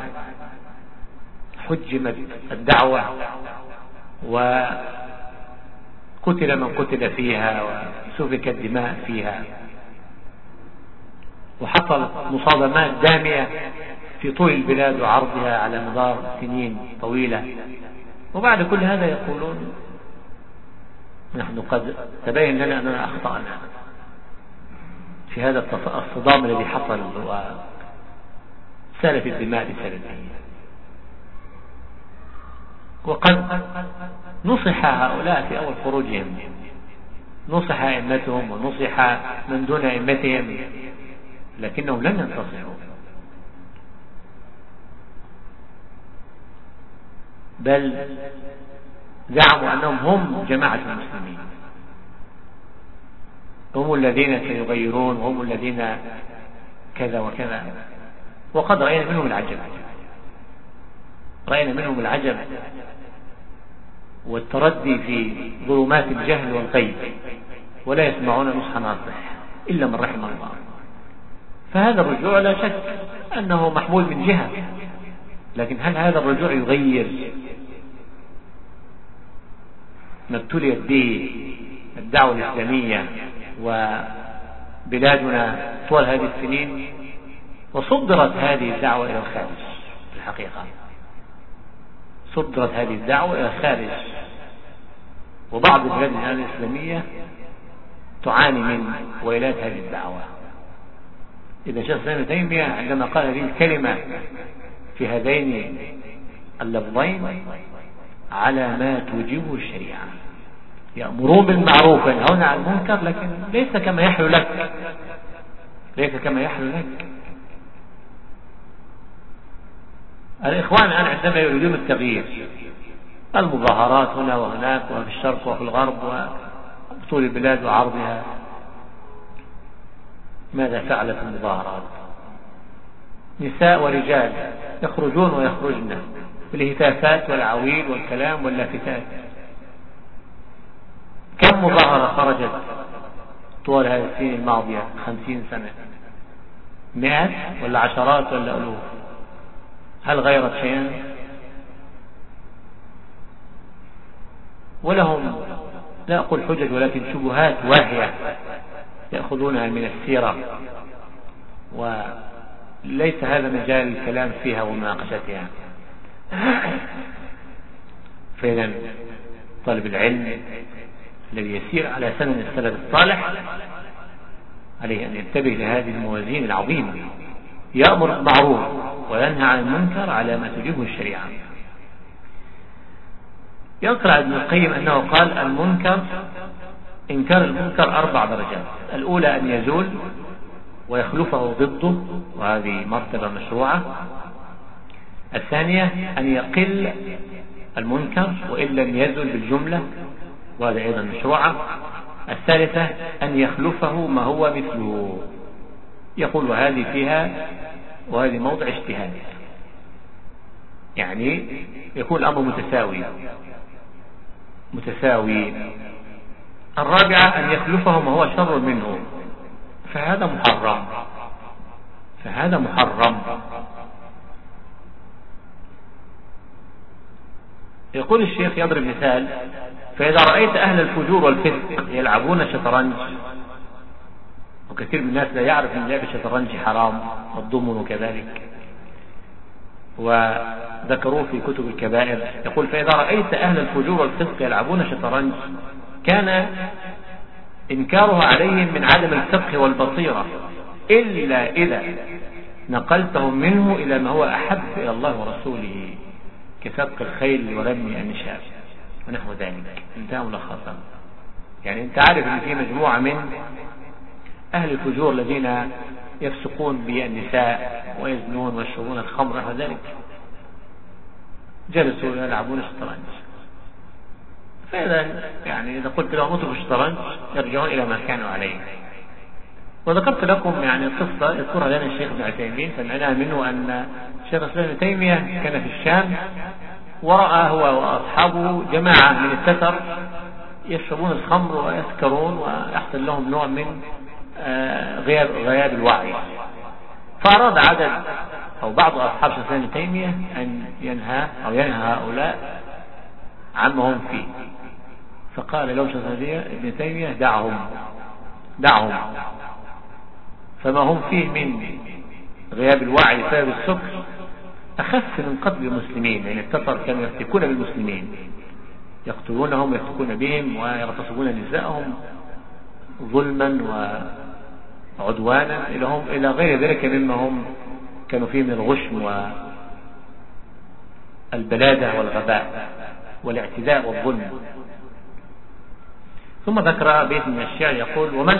حجمت الدعوة وقتل من قتل فيها وسفك الدماء فيها وحصل مصادمات دامية في طول البلاد وعرضها على مدار سنين طويلة، وبعد كل هذا يقولون: نحن قد تبين لنا أننا أخطأنا في هذا الصدام الذي حصل وسالت الدماء بسببه. وقد نصح هؤلاء في أول خروجهم، نصح أئمتهم ونصح من دون أئمتهم، لكنهم لم ينتصروا، بل زعموا أنهم هم جماعة المسلمين، هم الذين سيغيرون، هم الذين كذا وكذا. وقد رأينا منهم العجب، رأينا منهم العجب والتردي في ظلمات الجهل والغيب، ولا يسمعون نصح ناصح إلا من رحم الله. فهذا الرجوع لا شك أنه محمول من جهة، لكن هل هذا الرجوع يغير ما ابتليت به الدعوة الإسلامية وبلادنا طول هذه السنين؟ وصدرت هذه الدعوة إلى الخارج، في الحقيقة صدرت هذه الدعوة إلى الخارج، وبعض البلاد الإسلامية تعاني من ويلات هذه الدعوة. إذا شيخ الإسلام ابن تيمية عندما قال هذه الكلمة في هذين اللفظين على ما توجبه الشريعة، يأمرون بالمعروف وينهون عن المنكر، لكن ليس كما يحلو لك، ليس كما يحلو لك. الإخوان الآن عندما يريدون التغيير، المظاهرات هنا وهناك وفي الشرق وفي الغرب وطول البلاد وعرضها، ماذا فعلت المظاهرات؟ نساء ورجال يخرجون ويخرجن بالهتافات والعويل والكلام واللافتات. كم مظاهرة خرجت طول هذه السنين الماضية 50 سنة؟ 100 ولا عشرات ولا ألوف؟ هل غيرت شيئا؟ ولهم لا أقول حجج ولكن شبهات واهية يأخذونها من السيرة، وليس هذا مجال الكلام فيها ومناقشتها. فإذا طالب العلم الذي يسير على سنن السلف الصالح عليه أن ينتبه لهذه الموازين العظيمة، يأمر بالمعروف وينهى عن المنكر على ما تجيبه الشريعة. ينقل عن ابن القيم أنه قال المنكر، إنكار المنكر 4 درجات. الأولى أن يزول ويخلفه ضده، وهذه مرتبة مشروعة. الثانية أن يقل المنكر وإن لم يزل بالجملة، وهذا أيضا مشروعة. الثالثة أن يخلفه ما هو مثله. يقول وهذه فيها وهذه موضع اجتهاد، يعني يكون الأمر متساوي. الرابعة أن يخلفه ما هو شر منه، فهذا محرم. يقول الشيخ يضرب مثال: فإذا رأيت أهل الفجور والفسق يلعبون الشطرنج، وكثير من الناس لا يعرف أن لعب الشطرنج حرام، والضمن كذلك، وذكروه في كتب الكبائر. يقول فإذا رأيت أهل الفجور والفسق يلعبون الشطرنج كان إنكارها عليهم من عدم الفقه والبصيرة، إلا إذا نقلتهم منه إلى ما هو أحب إلى الله ورسوله، كسبق الخيل ورمي النشاب ونحو ذلك. انتهى ملخصا. يعني انت عارف ان في مجموعة من اهل الفجور الذين يفسقون بالنساء ويزنون ويشربون الخمر ونحو ذلك، جلسوا يلعبون الشطرنج. فإذا يعني إذا قلت لهم اتركوا الشطرنج يرجعون إلى ما كانوا عليه. وذكرت لكم يعني قصة يذكرها لنا الشيخ ابن عثيمين، سمعناها منه أن الشيخ الإسلام ابن تيمية كان في الشام ورأى هو وأصحابه جماعة من التتر يشربون الخمر ويسكرون ويحصل لهم نوع من غياب الوعي، فأراد عدد أو بعض أصحاب الشيخ ابن تيمية أن ينهى هؤلاء عما هم فيه. فقال لهم الشيخ ابن تيمية دعهم، فما هم فيه من غياب الوعي بسبب السكر أخف من قتل المسلمين. يعني التتر كانوا يفتكون بالمسلمين، يقتلونهم ويفتكون بهم ويغتصبون نساءهم ظلما وعدوانا إلى غير ذلك مما هم كانوا فيه من الغشم والبلادة والغباء والاعتداء والظلم. ثم ذكر بيت من الشعر يقول: ومن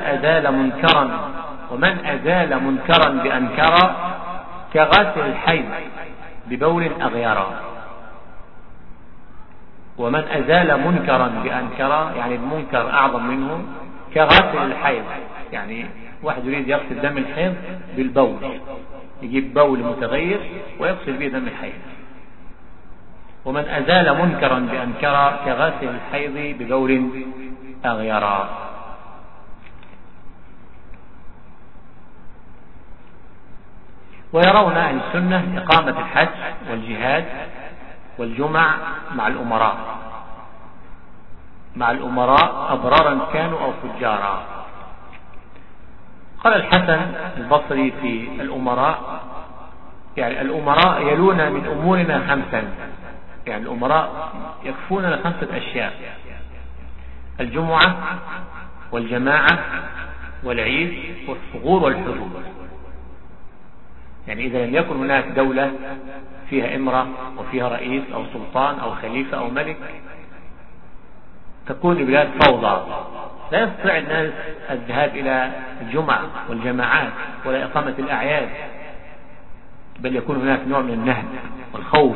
أزال منكرا بأنكر كغاسل الحيض ببول أغيرا. ومن أزال منكرا بأنكر يعني المنكر أعظم منه، كغاسل الحيض يعني واحد يريد يغسل دم الحيض بالبول، يجيب بول متغير ويغسل به دم الحيض. ومن أزال منكرا بأنكر كغاسل الحيض ببول أغيرا. ويرون أهل السنة إقامة الحج والجهاد والجمع مع الأمراء أبرارا كانوا أو فجارا. قال الحسن البصري في الأمراء يعني الأمراء يلون من أمورنا 5، يعني الأمراء يكفون 5 أشياء: الجمعة والجماعة والعيد والثغور والحدود. يعني إذا لم يكن هناك دولة فيها إمرة وفيها رئيس أو سلطان أو خليفة أو ملك تكون البلاد فوضى، لا يستطيع الناس الذهاب إلى الجمعة والجماعات ولا إقامة الأعياد، بل يكون هناك نوع من النهب والخوف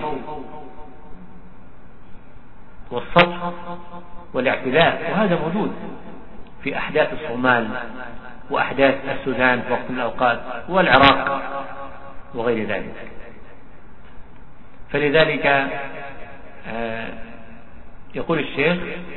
والسطح والاعتداء، وهذا موجود في أحداث الصومال وأحداث السودان في وقت من الأوقات والعراق وغير ذلك. فلذلك يقول الشيخ: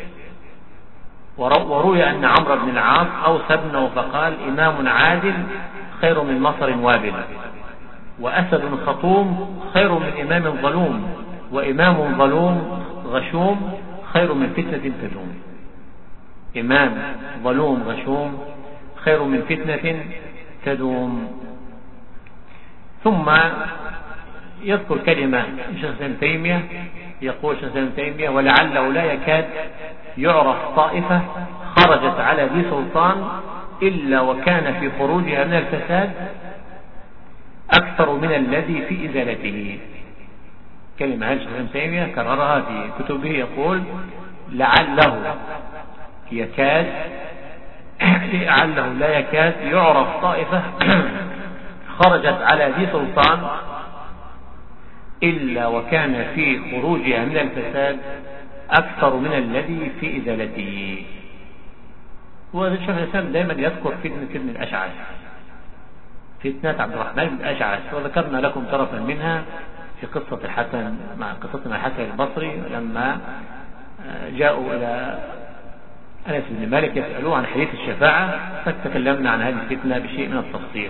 وروي أن عمرو بن العاص أوصى ابنه فقال: إمام عادل خير من مصر وابل، وأسد خطوم خير من إمام ظلوم، وإمام ظلوم غشوم خير من فتنة تدوم. إمام ظلوم غشوم خير من فتنة تدوم. ثم يذكر كلمة شيخ ابن تيمية، يقول شيخ ابن تيمية: ولعله لا يكاد يعرف طائفة خرجت على ذي سلطان إلا وكان في خروجها من الفساد أكثر من الذي في إزالته. كلمة هذه شيخ ابن تيمية كررها في كتبه، يقول: لعله لا يكاد يعرف طائفة خرجت على ذي سلطان إلا وكان في خروجها من الفساد أكثر من الذي في إزالته. والشيخ الإسلام دائما يذكر فتنة ابن الأشعث، فتنة عبد الرحمن بن الأشعث، وذكرنا لكم طرفا منها في قصة الحسن مع قصتنا الحسن البصري لما جاءوا إلى أنس بن مالك يسألوه عن حديث الشفاعة، فتكلمنا عن هذه الفتنة بشيء من التفصيل.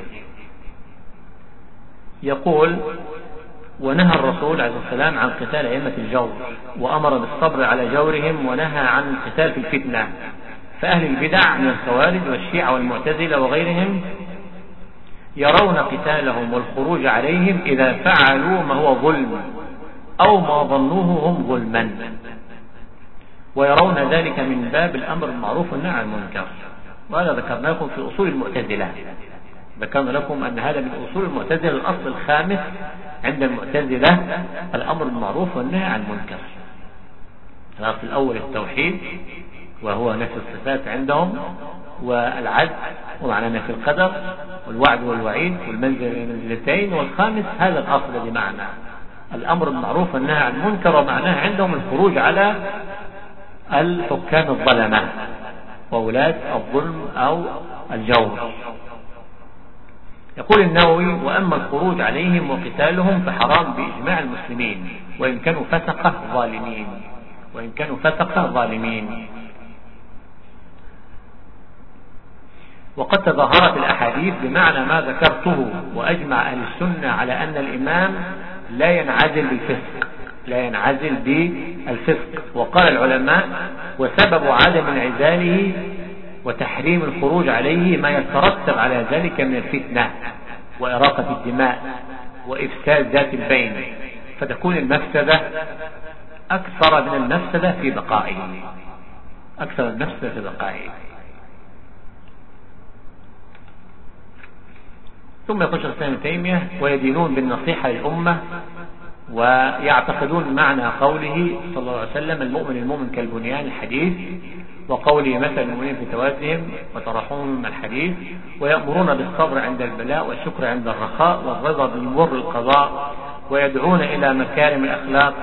يقول: ونهى الرسول عليه الصلاة والسلام عن قتال أئمة الجور، وأمر بالصبر على جورهم، ونهى عن القتال في الفتنة. فأهل البدع من الخوارج والشيعة والمعتزلة وغيرهم يرون قتالهم والخروج عليهم إذا فعلوا ما هو ظلم أو ما ظنوه هم ظلما، ويرون ذلك من باب الأمر المعروف والنهي عن المنكر. وهذا ذكرنا لكم في أصول المعتزلة، ذكرنا لكم أن هذا من أصول المعتزلة الأصل الخامس عند المعتزلة: الأمر المعروف والنهي عن المنكر. الأصل الأول التوحيد وهو نفي الصفات عندهم، والعدل ومعنى نفي القدر، والوعد والوعيد والمنزلتين، والخامس هذا الأصل الذي معنا الأمر المعروف والنهي عن المنكر، ومعناه عندهم الخروج على الحكام الظلمة وولاة الظلم أو الجور. يقول النووي: وأما الخروج عليهم وقتالهم فحرام بإجماع المسلمين، وإن كانوا فسقة ظالمين. وقد تظاهرت الأحاديث بمعنى ما ذكرته، وأجمع أهل السنة على أن الإمام لا ينعزل بالفسق. وقال العلماء: وسبب عدم انعزاله وتحريم الخروج عليه ما يترتب على ذلك من الفتنة وإراقة الدماء وإفساد ذات البين، فتكون المفسدة أكثر من المفسدة في بقائه. ثم يقول شيخ الإسلام ابن تيمية: ويدينون بالنصيحة للأمة، ويعتقدون معنى قوله صلى الله عليه وسلم: المؤمن كالبنيان الحديث، وقوله: مثل المؤمنين في توازنهم وتراحمهم الحديث، ويأمرون بالصبر عند البلاء والشكر عند الرخاء والرضا بمر القضاء، ويدعون إلى مكارم الأخلاق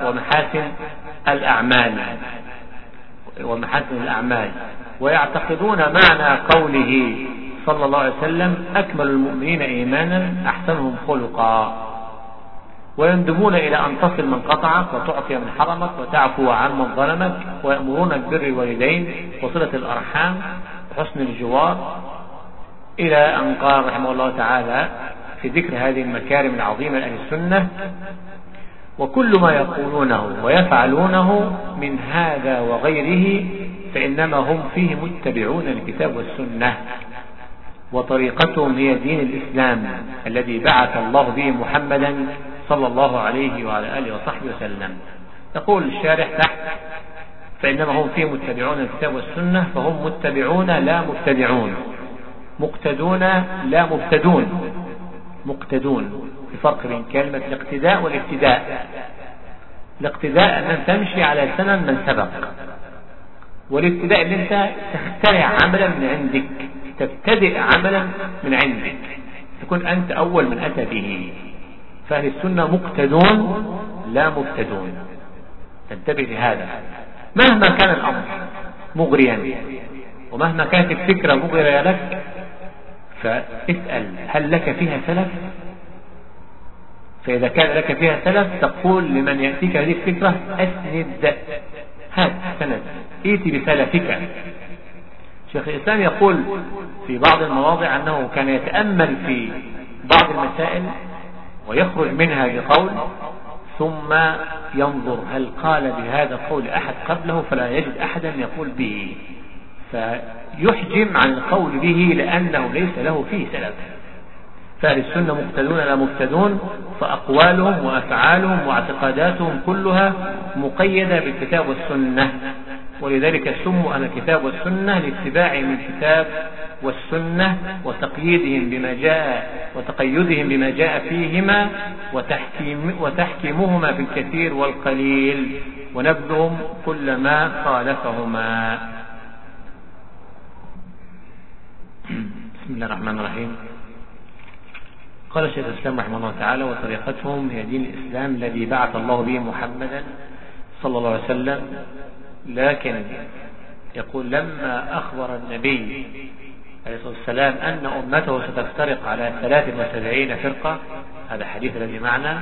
ومحاسن الأعمال، ويعتقدون معنى قوله صلى الله عليه وسلم: أكمل المؤمنين إيمانا أحسنهم خلقا، ويندمون إلى أن تصل من قطعك وتعطي من حرمك وتعفو عن من ظلمك، ويأمرون ببر الوالدين وصلة الأرحام وحسن الجوار، إلى أن قال رحمه الله تعالى في ذكر هذه المكارم العظيمة لأهل السنة، وكل ما يقولونه ويفعلونه من هذا وغيره فإنما هم فيه متبعون الكتاب والسنة، وطريقتهم هي دين الإسلام الذي بعث الله به محمدا صلى الله عليه وعلى آله وصحبه وسلم. يقول الشارح تحت: فإنما هم فيه متبعون الكتاب والسنة، فهم متبعون لا مبتدعون، مقتدون لا مبتدون. مقتدون، في فرق بين كلمة الاقتداء والابتداء. الاقتداء أن تمشي على سنن من سبق، والابتداء أن أنت تخترع عملا من عندك، تبتدئ عملا من عندك، تكون أنت أول من أتى به. فأهل السنة مقتدون لا مبتدون، تنتبه لهذا. مهما كان الأمر مغريا، ومهما كانت الفكرة مغرية لك، فاسأل هل لك فيها سلف؟ فإذا كان لك فيها سلف تقول لمن يأتيك هذه الفكرة: أسند، هات سند، ائتي بسلفك. شيخ الإسلام يقول في بعض المواضع أنه كان يتأمل في بعض المسائل ويخرج منها بقول، ثم ينظر هل قال بهذا القول أحد قبله، فلا يجد أحدا يقول به، فيحجم عن القول به لأنه ليس له فيه سلف. فأهل السنة مقتدون لا مبتدون، فأقوالهم وأفعالهم واعتقاداتهم كلها مقيدة بالكتاب والسنة، ولذلك سموا أهل الكتاب والسنة لاتباعهم الكتاب والسنة وتقيدهم بما جاء فيهما وتحكيمهما في الكثير والقليل، ونبذهم كل ما خالفهما. بسم الله الرحمن الرحيم. قال الشيخ الإسلام رحمه الله تعالى: وطريقتهم هي دين الإسلام الذي بعث الله به محمدا صلى الله عليه وسلم. لكن يقول: لما أخبر النبي عليه الصلاة والسلام أن أمته ستفترق على 73 فرقة، هذا حديث الذي معنا،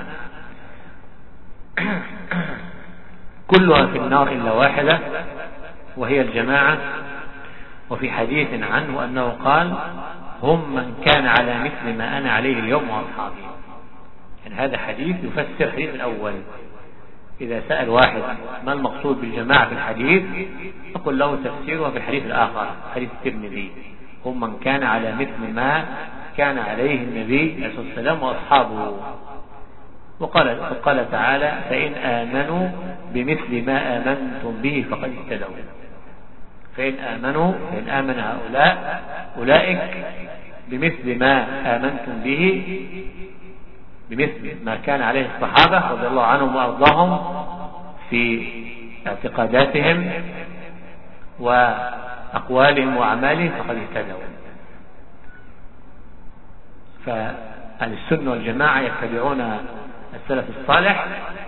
كلها في النار إلا واحدة وهي الجماعة. وفي حديث عنه أنه قال: هم من كان على مثل ما أنا عليه اليوم وأصحابي. يعني هذا حديث يفسر الحديث الأول. إذا سأل واحد ما المقصود بالجماعة في الحديث، أقول له تفسيرها في الحديث الآخر، حديث الترمذي: هم من كان على مثل ما كان عليه النبي عليه الصلاة والسلام وأصحابه. وقال تعالى: فإن آمنوا بمثل ما آمنتم به فقد اهتدوا. فإن آمن أولئك بمثل ما آمنتم به، بمثل ما كان عليه الصحابة رضي الله عنهم وأرضاهم في اعتقاداتهم وأقوالهم وأعمالهم فقد اهتدوا. فأهل السنة والجماعة يتبعون السلف الصالح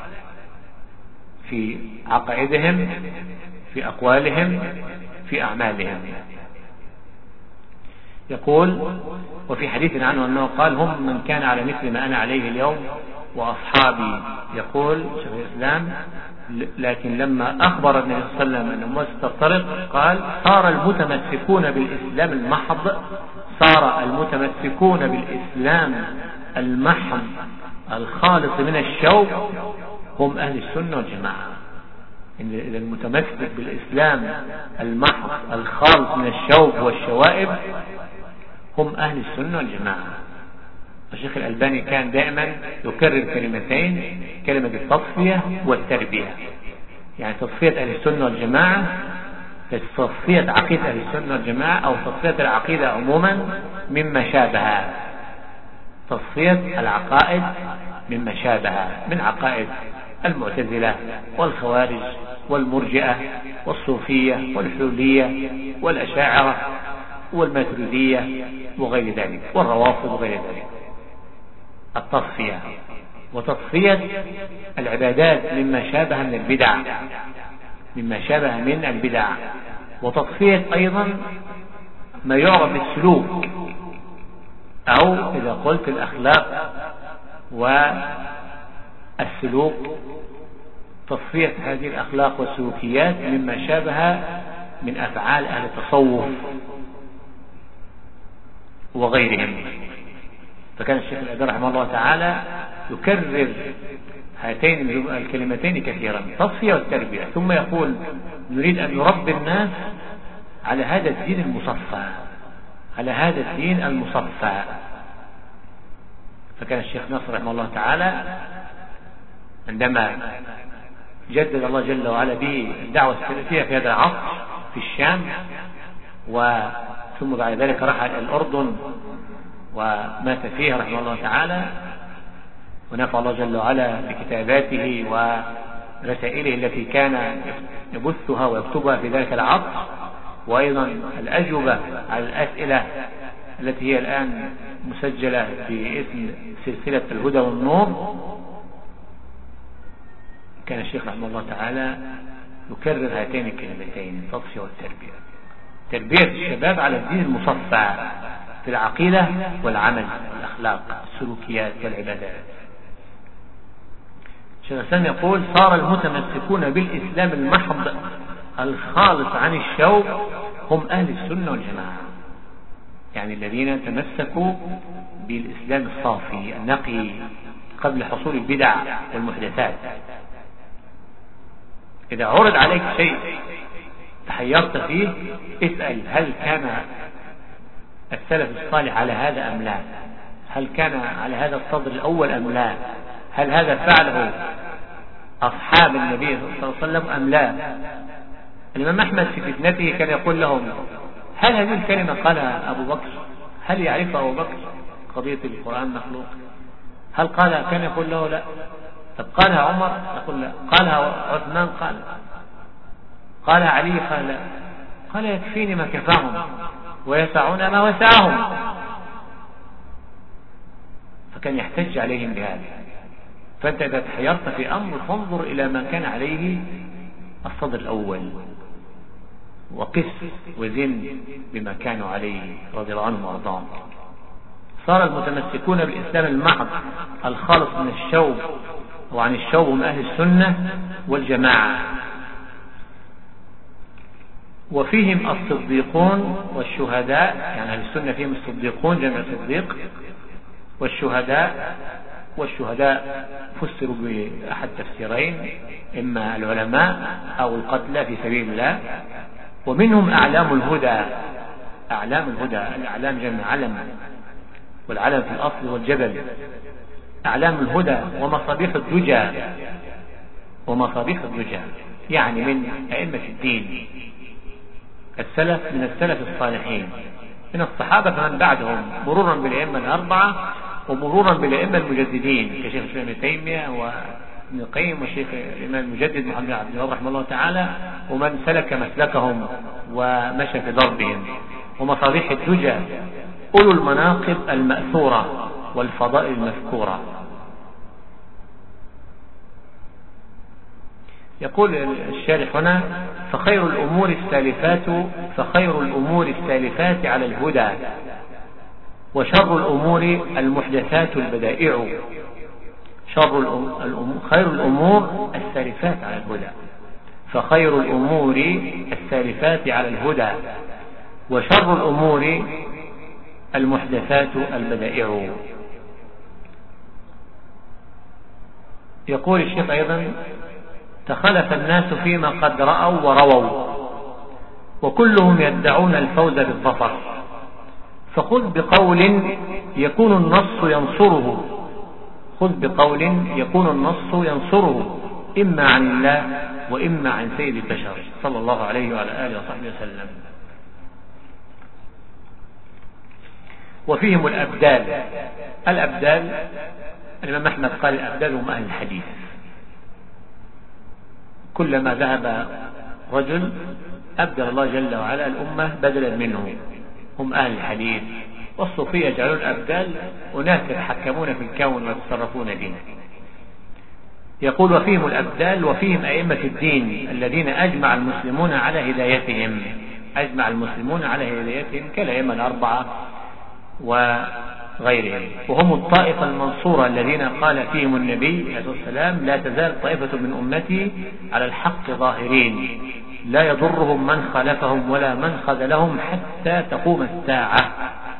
في عقائدهم، في أقوالهم، في أعمالهم. يقول: وفي حديث عنه أنه قال: هم من كان على مثل ما أنا عليه اليوم وأصحابي. يقول شيخ الإسلام: لكن لما أخبر النبي صلى الله عليه وسلم أن الأمة ستفترق قال: صار المتمسكون بالإسلام المحض الخالص من الشوق هم أهل السنة والجماعة. إذا المتمسك بالإسلام المحض الخالص من الشوق والشوائب هم أهل السنة والجماعة. الشيخ الألباني كان دائما يكرر كلمتين: كلمة التصفية والتربية. يعني تصفية أهل السنة والجماعة، تصفية عقيدة أهل السنة والجماعة، أو تصفية العقيدة عموما مما شابه، تصفية العقائد مما شابه من عقائد المعتزلة والخوارج والمرجئة والصوفية والحلولية والأشاعرة والماتريدية وغير ذلك والروافض وغير ذلك. التصفية وتصفية العبادات مما شابه من البدع، وتصفية أيضا ما يعرف بالسلوك، أو إذا قلت الأخلاق والسلوك، تصفية هذه الأخلاق والسلوكيات مما شابه من أفعال أهل التصوف وغيرهم. فكان الشيخ الألباني رحمه الله تعالى يكرر هاتين الكلمتين كثيرا، التصفية والتربية، ثم يقول نريد أن نربي الناس على هذا الدين المصفى، على هذا الدين المصفى. فكان الشيخ ناصر رحمه الله تعالى عندما جدد الله جل وعلا به الدعوة السلفية في هذا العصر في الشام، ثم بعد ذلك راح إلى الأردن ومات فيها رحمه الله تعالى، ونفع الله جل وعلا بكتاباته ورسائله التي كان يبثها ويكتبها في ذلك العصر، وأيضا الأجوبة على الأسئلة التي هي الآن مسجلة باسم سلسلة الهدى والنور. كان الشيخ رحمه الله تعالى يكرر هاتين الكلمتين، التصفية والتربية، تربية الشباب على الدين المصفى في العقيدة والعمل والأخلاق السلوكيات والعبادات. الشيخ الإسلام يقول صار المتمسكون بالإسلام المحض الخالص عن الشوب هم أهل السنة والجماعة، يعني الذين تمسكوا بالإسلام الصافي النقي قبل حصول البدع والمحدثات. إذا عرض عليك شيء تحيرت فيه اسأل هل كان السلف الصالح على هذا أم لا، هل كان على هذا الصدر الأول أم لا، هل هذا فعله أصحاب النبي صلى الله عليه وسلم أم لا. الإمام أحمد في فتنته كان يقول لهم هل هذه الكلمة قالها أبو بكر، هل يعرف أبو بكر قضية القرآن مخلوق، هل قالها، كان يقول له لا. طب قالها عمر، يقول لا. قالها عثمان، قالها علي، قال لا. قال يكفيني ما كفاهم ويسعون ما وسعهم. فكان يحتج عليهم بهذا. فأنت إذا تحيرت في أمر فانظر إلى ما كان عليه الصدر الأول وقس وزن بما كانوا عليه رضي الله عنهم وارضاهم. صار المتمسكون بالإسلام المحض الخالص من الشوب وعن الشوب من أهل السنة والجماعة، وفيهم الصديقون والشهداء، يعني أهل السنة فيهم الصديقون جمع صديق، والشهداء فسروا بأحد تفسيرين، إما العلماء أو القتلى في سبيل الله. ومنهم أعلام الهدى، أعلام الهدى، الأعلام جمع علم، والعلم في الأصل هو الجبل. أعلام الهدى ومصابيح الدجى، ومصابيح الدجى يعني من أئمة الدين السلف، من السلف الصالحين من الصحابة فمن بعدهم، مرورا بالأئمة الأربعة ومرورا بالأئمة المجددين كشيخ الإسلام ابن تيمية وابن القيم والشيخ الإمام المجدد محمد بن عبد الوهاب رحمه الله تعالى، ومن سلك مسلكهم ومشى في ضربهم. ومصابيح الدجى أولو المناقب المأثورة والفضائل المذكورة. يقول الشارح هنا فخير الأمور السالفات على الهدى، وشر الأمور المحدثات البدائع. خير الأمور السالفات على الهدى، فخير الأمور السالفات على الهدى، وشر الأمور المحدثات البدائع. يقول الشيخ أيضا تخلف الناس فيما قد رأوا ورووا، وكلهم يدعون الفوز بالظفر، فخذ بقول يكون النص ينصره، خذ بقول يكون النص ينصره إما عن الله وإما عن سيد البشر صلى الله عليه وعلى آله وصحبه وسلم. وفيهم الأبدال الإمام أحمد قال الأبدال هم أهل الحديث. كلما ذهب رجل أبدل الله جل وعلا الأمة بدلا منه، هم أهل الحديث. والصوفية يجعلون الأبدال أناس يتحكمون في الكون ويتصرفون به. يقول وفيهم الأبدال وفيهم أئمة الدين الذين أجمع المسلمون على هدايتهم، أجمع المسلمون على هدايتهم كالأئمة الأربعة وغيرهم. وهم الطائفة المنصورة الذين قال فيهم النبي عليه الصلاة والسلام لا تزال طائفة من أمتي على الحق ظاهرين لا يضرهم من خالفهم ولا من خذلهم حتى تقوم الساعة.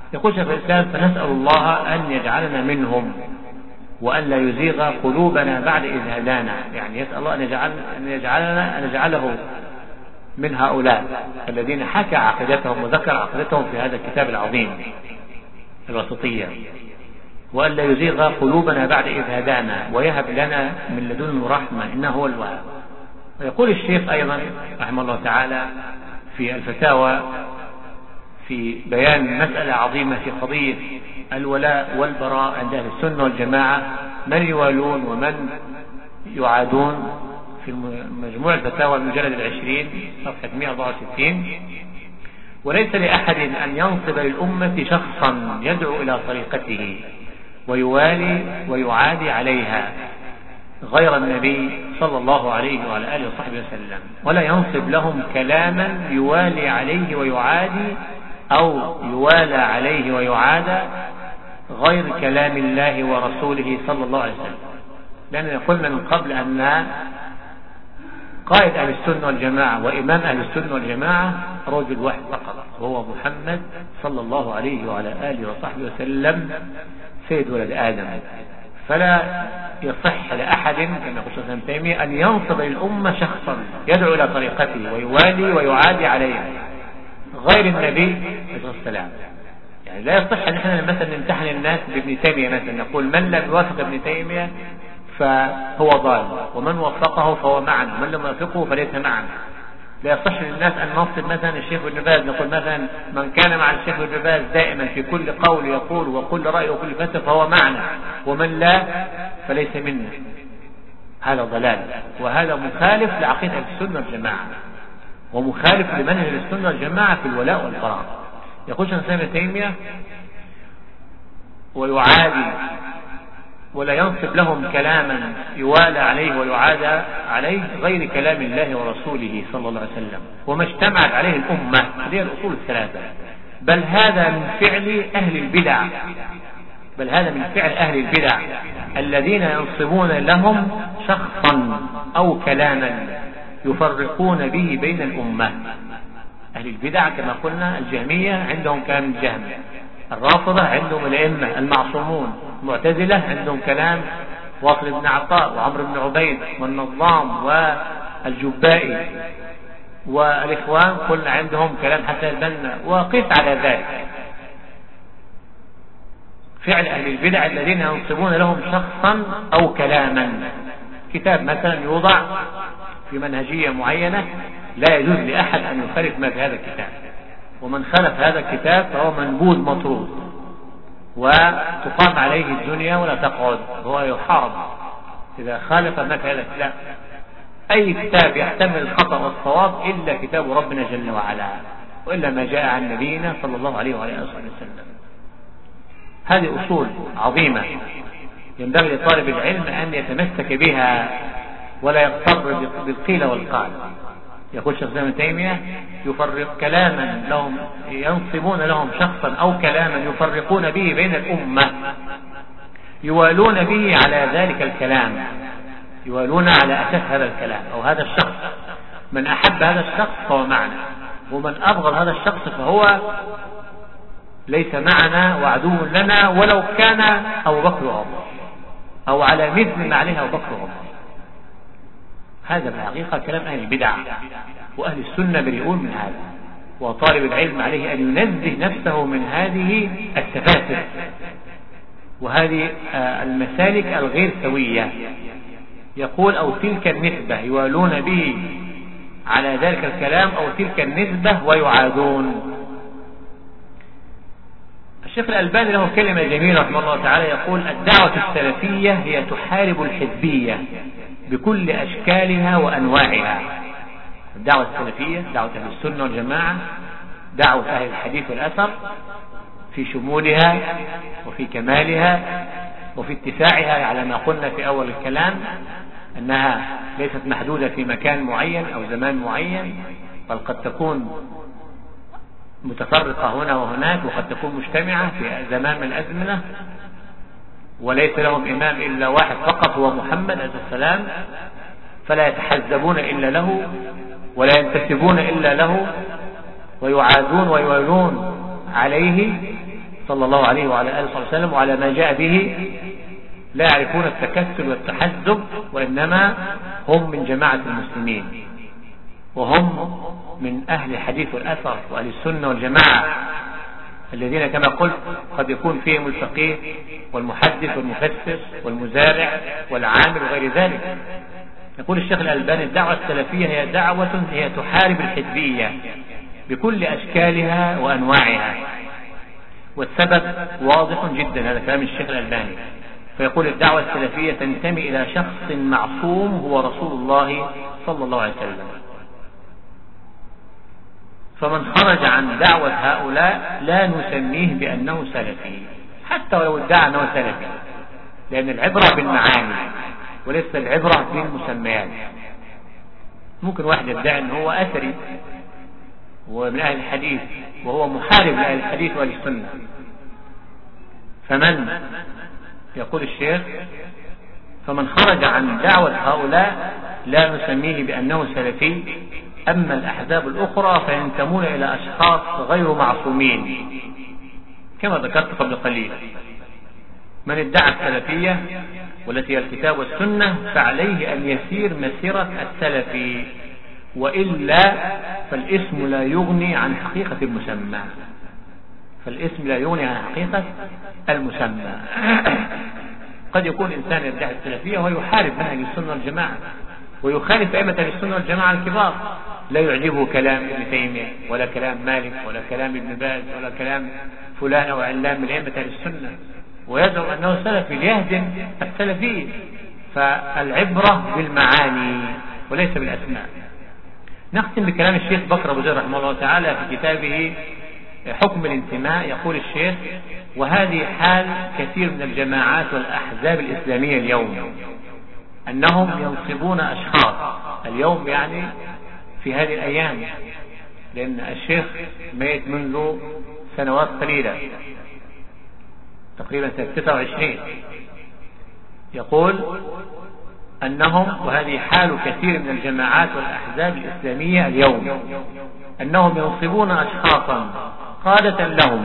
يقول شيخ الإسلام: فنسأل الله أن يجعلنا منهم وأن لا يزيغ قلوبنا بعد إذ هدانا. يعني يسأل الله أن يجعله من هؤلاء الذين حكى عقيدتهم وذكر عقيدتهم في هذا الكتاب العظيم الوسطية، وأن لا يزيغ قلوبنا بعد إذ هدانا ويهب لنا من لدنه رحمة إنه هو الوهاب. ويقول الشيخ أيضا رحمه الله تعالى في الفتاوى في بيان مسألة عظيمة في قضية الولاء والبراء عند أهل السنة والجماعة: من يوالون ومن يعادون، في مجموع الفتاوى المجلد 20 صفحة 164: وليس لأحد أن ينصب للأمة شخصا يدعو إلى طريقته ويوالي ويعادي عليها غير النبي صلى الله عليه وعلى آله وصحبه وسلم، ولا ينصب لهم كلاما يوالي عليه ويعادي أو يوالى عليه ويعادى غير كلام الله ورسوله صلى الله عليه وسلم. لأننا قلنا من قبل أن قائد أهل السنة والجماعة وإمام أهل السنة والجماعة رجل واحد فقط، وهو محمد صلى الله عليه وعلى آله وصحبه وسلم سيد ولد آدم. فلا يصح لأحد كما يقول ابن تيمية أن ينصب للأمة شخصا يدعو إلى طريقته ويوالي ويعادي عليها غير النبي عليه السلام. يعني لا يصح أن احنا مثلا نمتحن الناس بابن تيمية، مثلا نقول من لم يوافق ابن تيمية فهو ضال، ومن وفقه فهو معنا، ومن لم يوافقه فليس معنا. لا يصح للناس أن ننصب مثلا الشيخ ابن باز نقول مثلا من كان مع الشيخ ابن باز دائما في كل قول يقول وكل رأي وكل فتوى فهو معنا، ومن لا فليس منا. هذا ضلال، وهذا مخالف لعقيدة السنة والجماعة، ومخالف لمنهج السنة والجماعة في الولاء والبراء. يقول شيخ ابن تيمية: ويعادي ولا ينصب لهم كلاما يوالى عليه ويعادى عليه غير كلام الله ورسوله صلى الله عليه وسلم وما اجتمعت عليه الأمة. هذه الأصول الثلاثة. بل هذا من فعل أهل البدع الذين ينصبون لهم شخصا أو كلاما يفرقون به بين الأمة. أهل البدع كما قلنا الجهمية عندهم كلام الجهم، الرافضة عندهم الأئمة المعصومون، المعتزلة عندهم كلام واصل بن عطاء وعمر بن عبيد والنظام والجبائي، والإخوان قلنا عندهم كلام حسن البنا. وقف على ذلك فعل أهل البدع الذين ينصبون لهم شخصا أو كلاما. كتاب مثلا يوضع في منهجية معينة لا يجوز لأحد أن يخالف ما في هذا الكتاب، ومن خالف هذا الكتاب فهو منبوذ مطرود وتقام عليه الدنيا ولا تقعد، هو يحارب إذا خالف ما في هذا الكتاب. أي كتاب يحتمل الخطأ والصواب إلا كتاب ربنا جل وعلا، وإلا ما جاء عن نبينا صلى الله عليه وعلى آله وسلم. هذه أصول عظيمة ينبغي لطالب العلم أن يتمسك بها ولا يغتر بالقيل والقال. يقول شيخ ابن تيمية: يفرق كلاما لهم ينصبون لهم شخصا أو كلاما يفرقون به بين الأمة، يوالون به على ذلك الكلام، يوالون على أساس هذا الكلام أو هذا الشخص. من أحب هذا الشخص فهو معنا، ومن أبغض هذا الشخص فهو ليس معنا وعدو لنا، ولو كان أبو بكر وعمر أو على مثل ما عليه أبو بكر وعمر. هذا بالحقيقة كلام أهل البدع، وأهل السنة بريئون من هذا، وطالب العلم عليه أن ينزه نفسه من هذه التفاسد وهذه المسالك الغير سوية. يقول: أو تلك النسبة يوالون به على ذلك الكلام، أو تلك النسبة ويعادون. الشيخ الألباني له كلمة جميلة رحمه الله تعالى، يقول: الدعوة السلفية هي تحارب الحزبية بكل أشكالها وأنواعها. الدعوة السلفية دعوة أهل السنة والجماعة، دعوة أهل الحديث والأثر في شمولها وفي كمالها وفي اتساعها، على ما قلنا في أول الكلام أنها ليست محدودة في مكان معين أو زمان معين، بل قد تكون متفرقة هنا وهناك، وقد تكون مجتمعة في زمان من الأزمنة، وليس لهم إمام إلا واحد فقط هو محمد عليه السلام، فلا يتحزبون إلا له ولا ينتسبون إلا له، ويعادون ويوالون عليه صلى الله عليه وعلى آله وسلم وعلى ما جاء به، لا يعرفون التكسل والتحزب، وإنما هم من جماعة المسلمين، وهم من أهل الحديث والأثر وأهل السنة والجماعة، الذين كما قلت قد يكون فيهم الفقيه والمحدث والمفسر والمزارع والعامل وغير ذلك. يقول الشيخ الألباني: الدعوة السلفية هي دعوة هي تحارب الحزبية بكل أشكالها وأنواعها. والسبب واضح جدا، هذا كلام الشيخ الألباني، فيقول: الدعوة السلفية تنتمي إلى شخص معصوم هو رسول الله صلى الله عليه وسلم، فمن خرج عن دعوة هؤلاء لا نسميه بأنه سلفي، حتى ولو ادعى أنه سلفي، لأن العبرة بالمعاني وليس العبرة بالمسميات. ممكن واحد يدعي أنه هو أثري ومن أهل الحديث وهو محارب لأهل الحديث وأهل السنة، فمن يقول الشيخ: فمن خرج عن دعوة هؤلاء لا نسميه بأنه سلفي. أما الأحزاب الأخرى فينتمون إلى أشخاص غير معصومين كما ذكرت قبل قليل. من ادعى السلفية والتي هي الكتاب والسنة فعليه أن يسير مسيرة السلفي، وإلا فالاسم لا يغني عن حقيقة المسمى، فالاسم لا يغني عن حقيقة المسمى. قد يكون إنسان يدعي السلفية وهو يحارب منهج السنة والجماعة ويخالف أئمة السنة والجماعة الكبار، لا يعجبه كلام ابن تيمية ولا كلام مالك ولا كلام ابن باز ولا كلام فلان أو علان من أئمة السنة، ويزعم أنه سلفي ليهدم السلفية. فالعبرة بالمعاني وليس بالأسماء. نختم بكلام الشيخ بكر أبو زيد رحمه الله تعالى في كتابه حكم الانتماء. يقول الشيخ: وهذه حال كثير من الجماعات والأحزاب الإسلامية اليوم، أنهم ينصبون أشخاص اليوم، يعني في هذه الأيام، لأن الشيخ ميت منذ سنوات قليلة تقريبا سنة 29. يقول أنهم، وهذه حال كثير من الجماعات والأحزاب الإسلامية اليوم، أنهم ينصبون أشخاصا قادة لهم،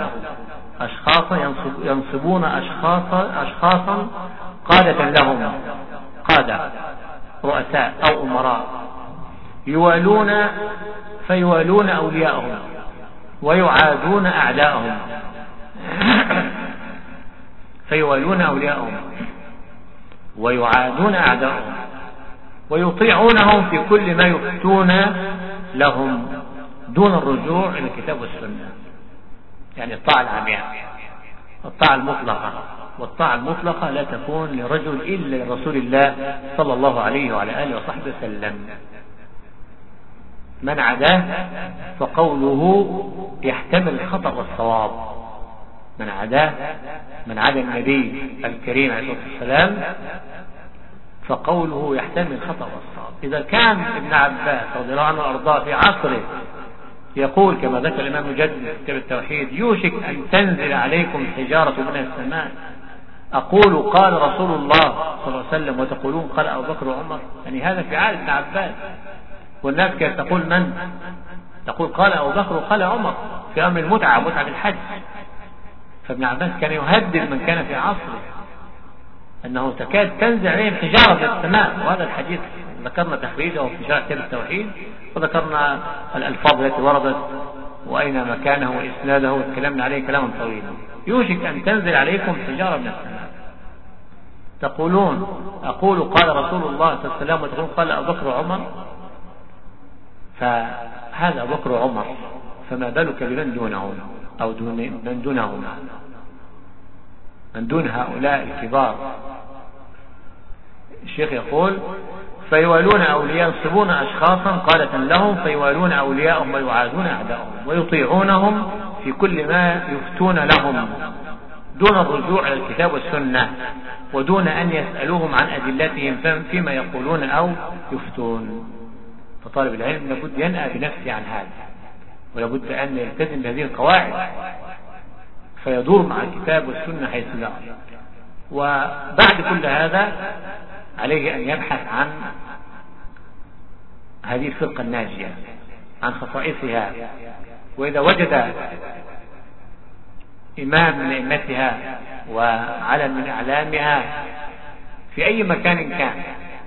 ينصبون أشخاصا قادة لهم، قادة رؤساء أو أمراء، فيوالون أولياءهم ويعادون أعداءهم، فيوالون أولياءهم ويعادون أعداءهم ويطيعونهم في كل ما يفتون لهم دون الرجوع إلى الكتاب والسنة. يعني الطاعة العامة، الطاعة المطلقة، والطاعة المطلقة لا تكون لرجل إلا لرسول الله صلى الله عليه وعلى آله وصحبه وسلم. من عداه فقوله يحتمل الخطأ والصواب. من عداه، من عدا النبي الكريم عليه الصلاة والسلام، فقوله يحتمل الخطأ والصواب. إذا كان ابن عباس رضي الله عنه وأرضاه في عصره يقول كما ذكر الإمام مجدد في كتاب التوحيد: يوشك أن تنزل عليكم حجارة من السماء، أقول قال رسول الله صلى الله عليه وسلم وتقولون قال أبو بكر وعمر. يعني هذا في عهد ابن عباس، والناس كانت تقول من؟ تقول قال أبو بكر وقال عمر في أمر المتعة، متعة الحج. فابن عباس كان يهدد من كان في عصره أنه تكاد تنزل عليهم حجارة في السماء. وهذا الحديث ذكرنا تخريجه في شرح كتاب التوحيد، وذكرنا الألفاظ التي وردت وأين مكانه وإسناده، وتكلمنا عليه كلاما طويلا. يوشك أن تنزل عليكم حجارة من السماء، تقولون أقول قال رسول الله صلى الله عليه وسلم وتقولون قال أبو بكر وعمر. فهذا أبو بكر وعمر، فما بالك بمن دونهم أو من دونهم، من دون هؤلاء الكبار. الشيخ يقول: فيوالون أولياء، ينصبون أشخاصا قادة لهم، فيوالون أولياءهم ويعادون أعداءهم ويطيعونهم في كل ما يفتون لهم دون الرجوع إلى الكتاب والسنة، ودون أن يسألوهم عن أدلتهم فيما يقولون أو يفتون. فطالب العلم لابد ينأى بنفسه عن هذا، ولابد أن يلتزم بهذه القواعد فيدور مع الكتاب والسنة حيث لا. وبعد كل هذا عليه أن يبحث عن هذه الفرقة الناجية، عن خصائصها، وإذا وجد إمام من أئمتها وعلم من أعلامها في أي مكان كان،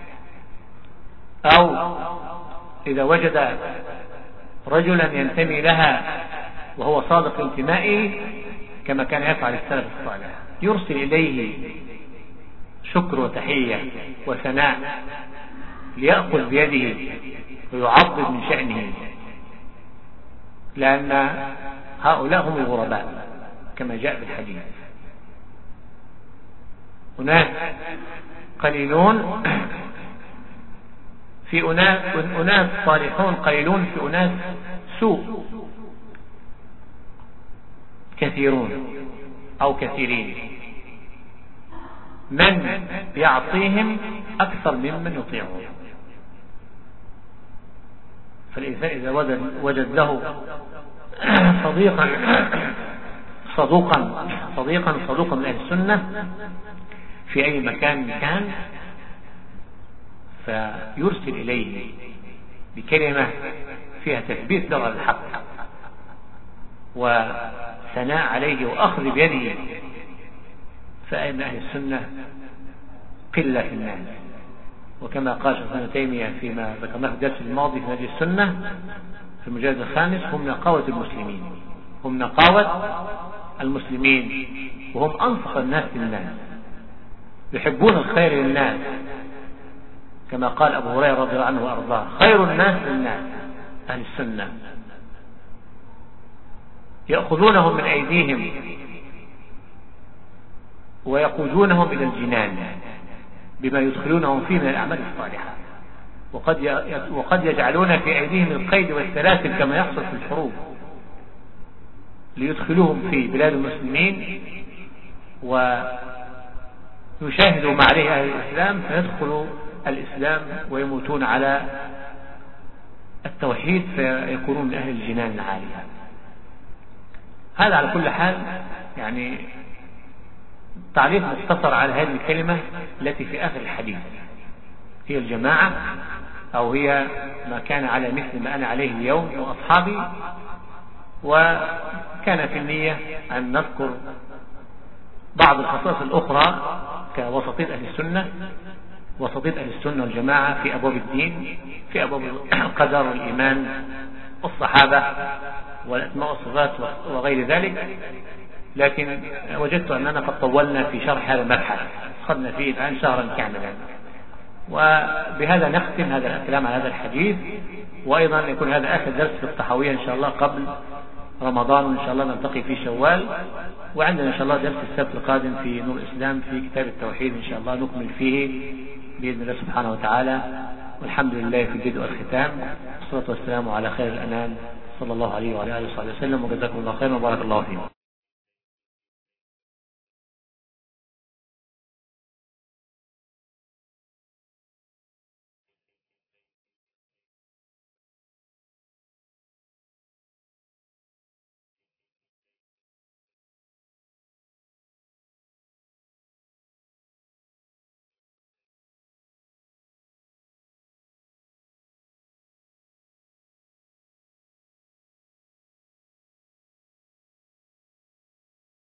أو إذا وجد رجلا ينتمي لها وهو صادق انتمائه كما كان يفعل السلف الصالح، يرسل إليه شكر وتحية وثناء ليأخذ بيده ويعظم من شأنه، لأن هؤلاء هم الغرباء كما جاء في الحديث. أناس قليلون في أناس صالحون قليلون في أناس سوء كثيرون أو كثيرين، من يعطيهم أكثر ممن يطيعون. فالإنسان إذا وجد له صدوقا من أهل السنة في أي مكان كان، فيرسل إليه بكلمة فيها تثبيت له الحق وثناء عليه وأخذ بيده، فإن أهل السنة قلة في الناس. وكما قال شيخ ابن تيمية فيما ذكرناه في الدرس الماضي في نهج السنة في المجلد الخامس: هم نقاوة المسلمين، هم نقاوة المسلمين، وهم أنصح الناس للناس، يحبون الخير للناس، كما قال أبو هريرة رضي الله عنه وأرضاه: خير الناس للناس أهل السنة، يأخذونهم من أيديهم ويقودونهم إلى الجنان بما يدخلونهم فيه من الأعمال الصالحة، وقد يجعلون في أيديهم القيد والسلاسل كما يحصل في الحروب ليدخلوهم في بلاد المسلمين ويشاهدوا ما عليه أهل الإسلام فيدخلوا الإسلام ويموتون على التوحيد فيكونون من أهل الجنان العالية. هذا على كل حال يعني تعليق مختصر على هذه الكلمة التي في آخر الحديث، هي الجماعة، أو هي ما كان على مثل ما أنا عليه اليوم وأصحابي. وكان في النية أن نذكر بعض الخصائص الأخرى كوسطية أهل السنة، وسطية أهل السنة والجماعة في أبواب الدين، في أبواب القدر والإيمان والصحابة والأسماء والصفات وغير ذلك. لكن وجدت أننا قد طولنا في شرح هذا المبحث، أخذنا فيه الآن شهرا كاملا، وبهذا نختم هذا الكلام على هذا الحديث. وأيضا يكون هذا آخر درس في الطحاوية إن شاء الله قبل رمضان، وإن شاء الله نلتقي في شوال. وعندنا إن شاء الله درس السبت القادم في نور الإسلام في كتاب التوحيد إن شاء الله نكمل فيه بإذن الله سبحانه وتعالى. والحمد لله في البدء والختام، والصلاة والسلام على خير الأنام صلى الله عليه وعلى آله وصحبه وسلم، وجزاكم الله خيرا وبارك الله فيكم.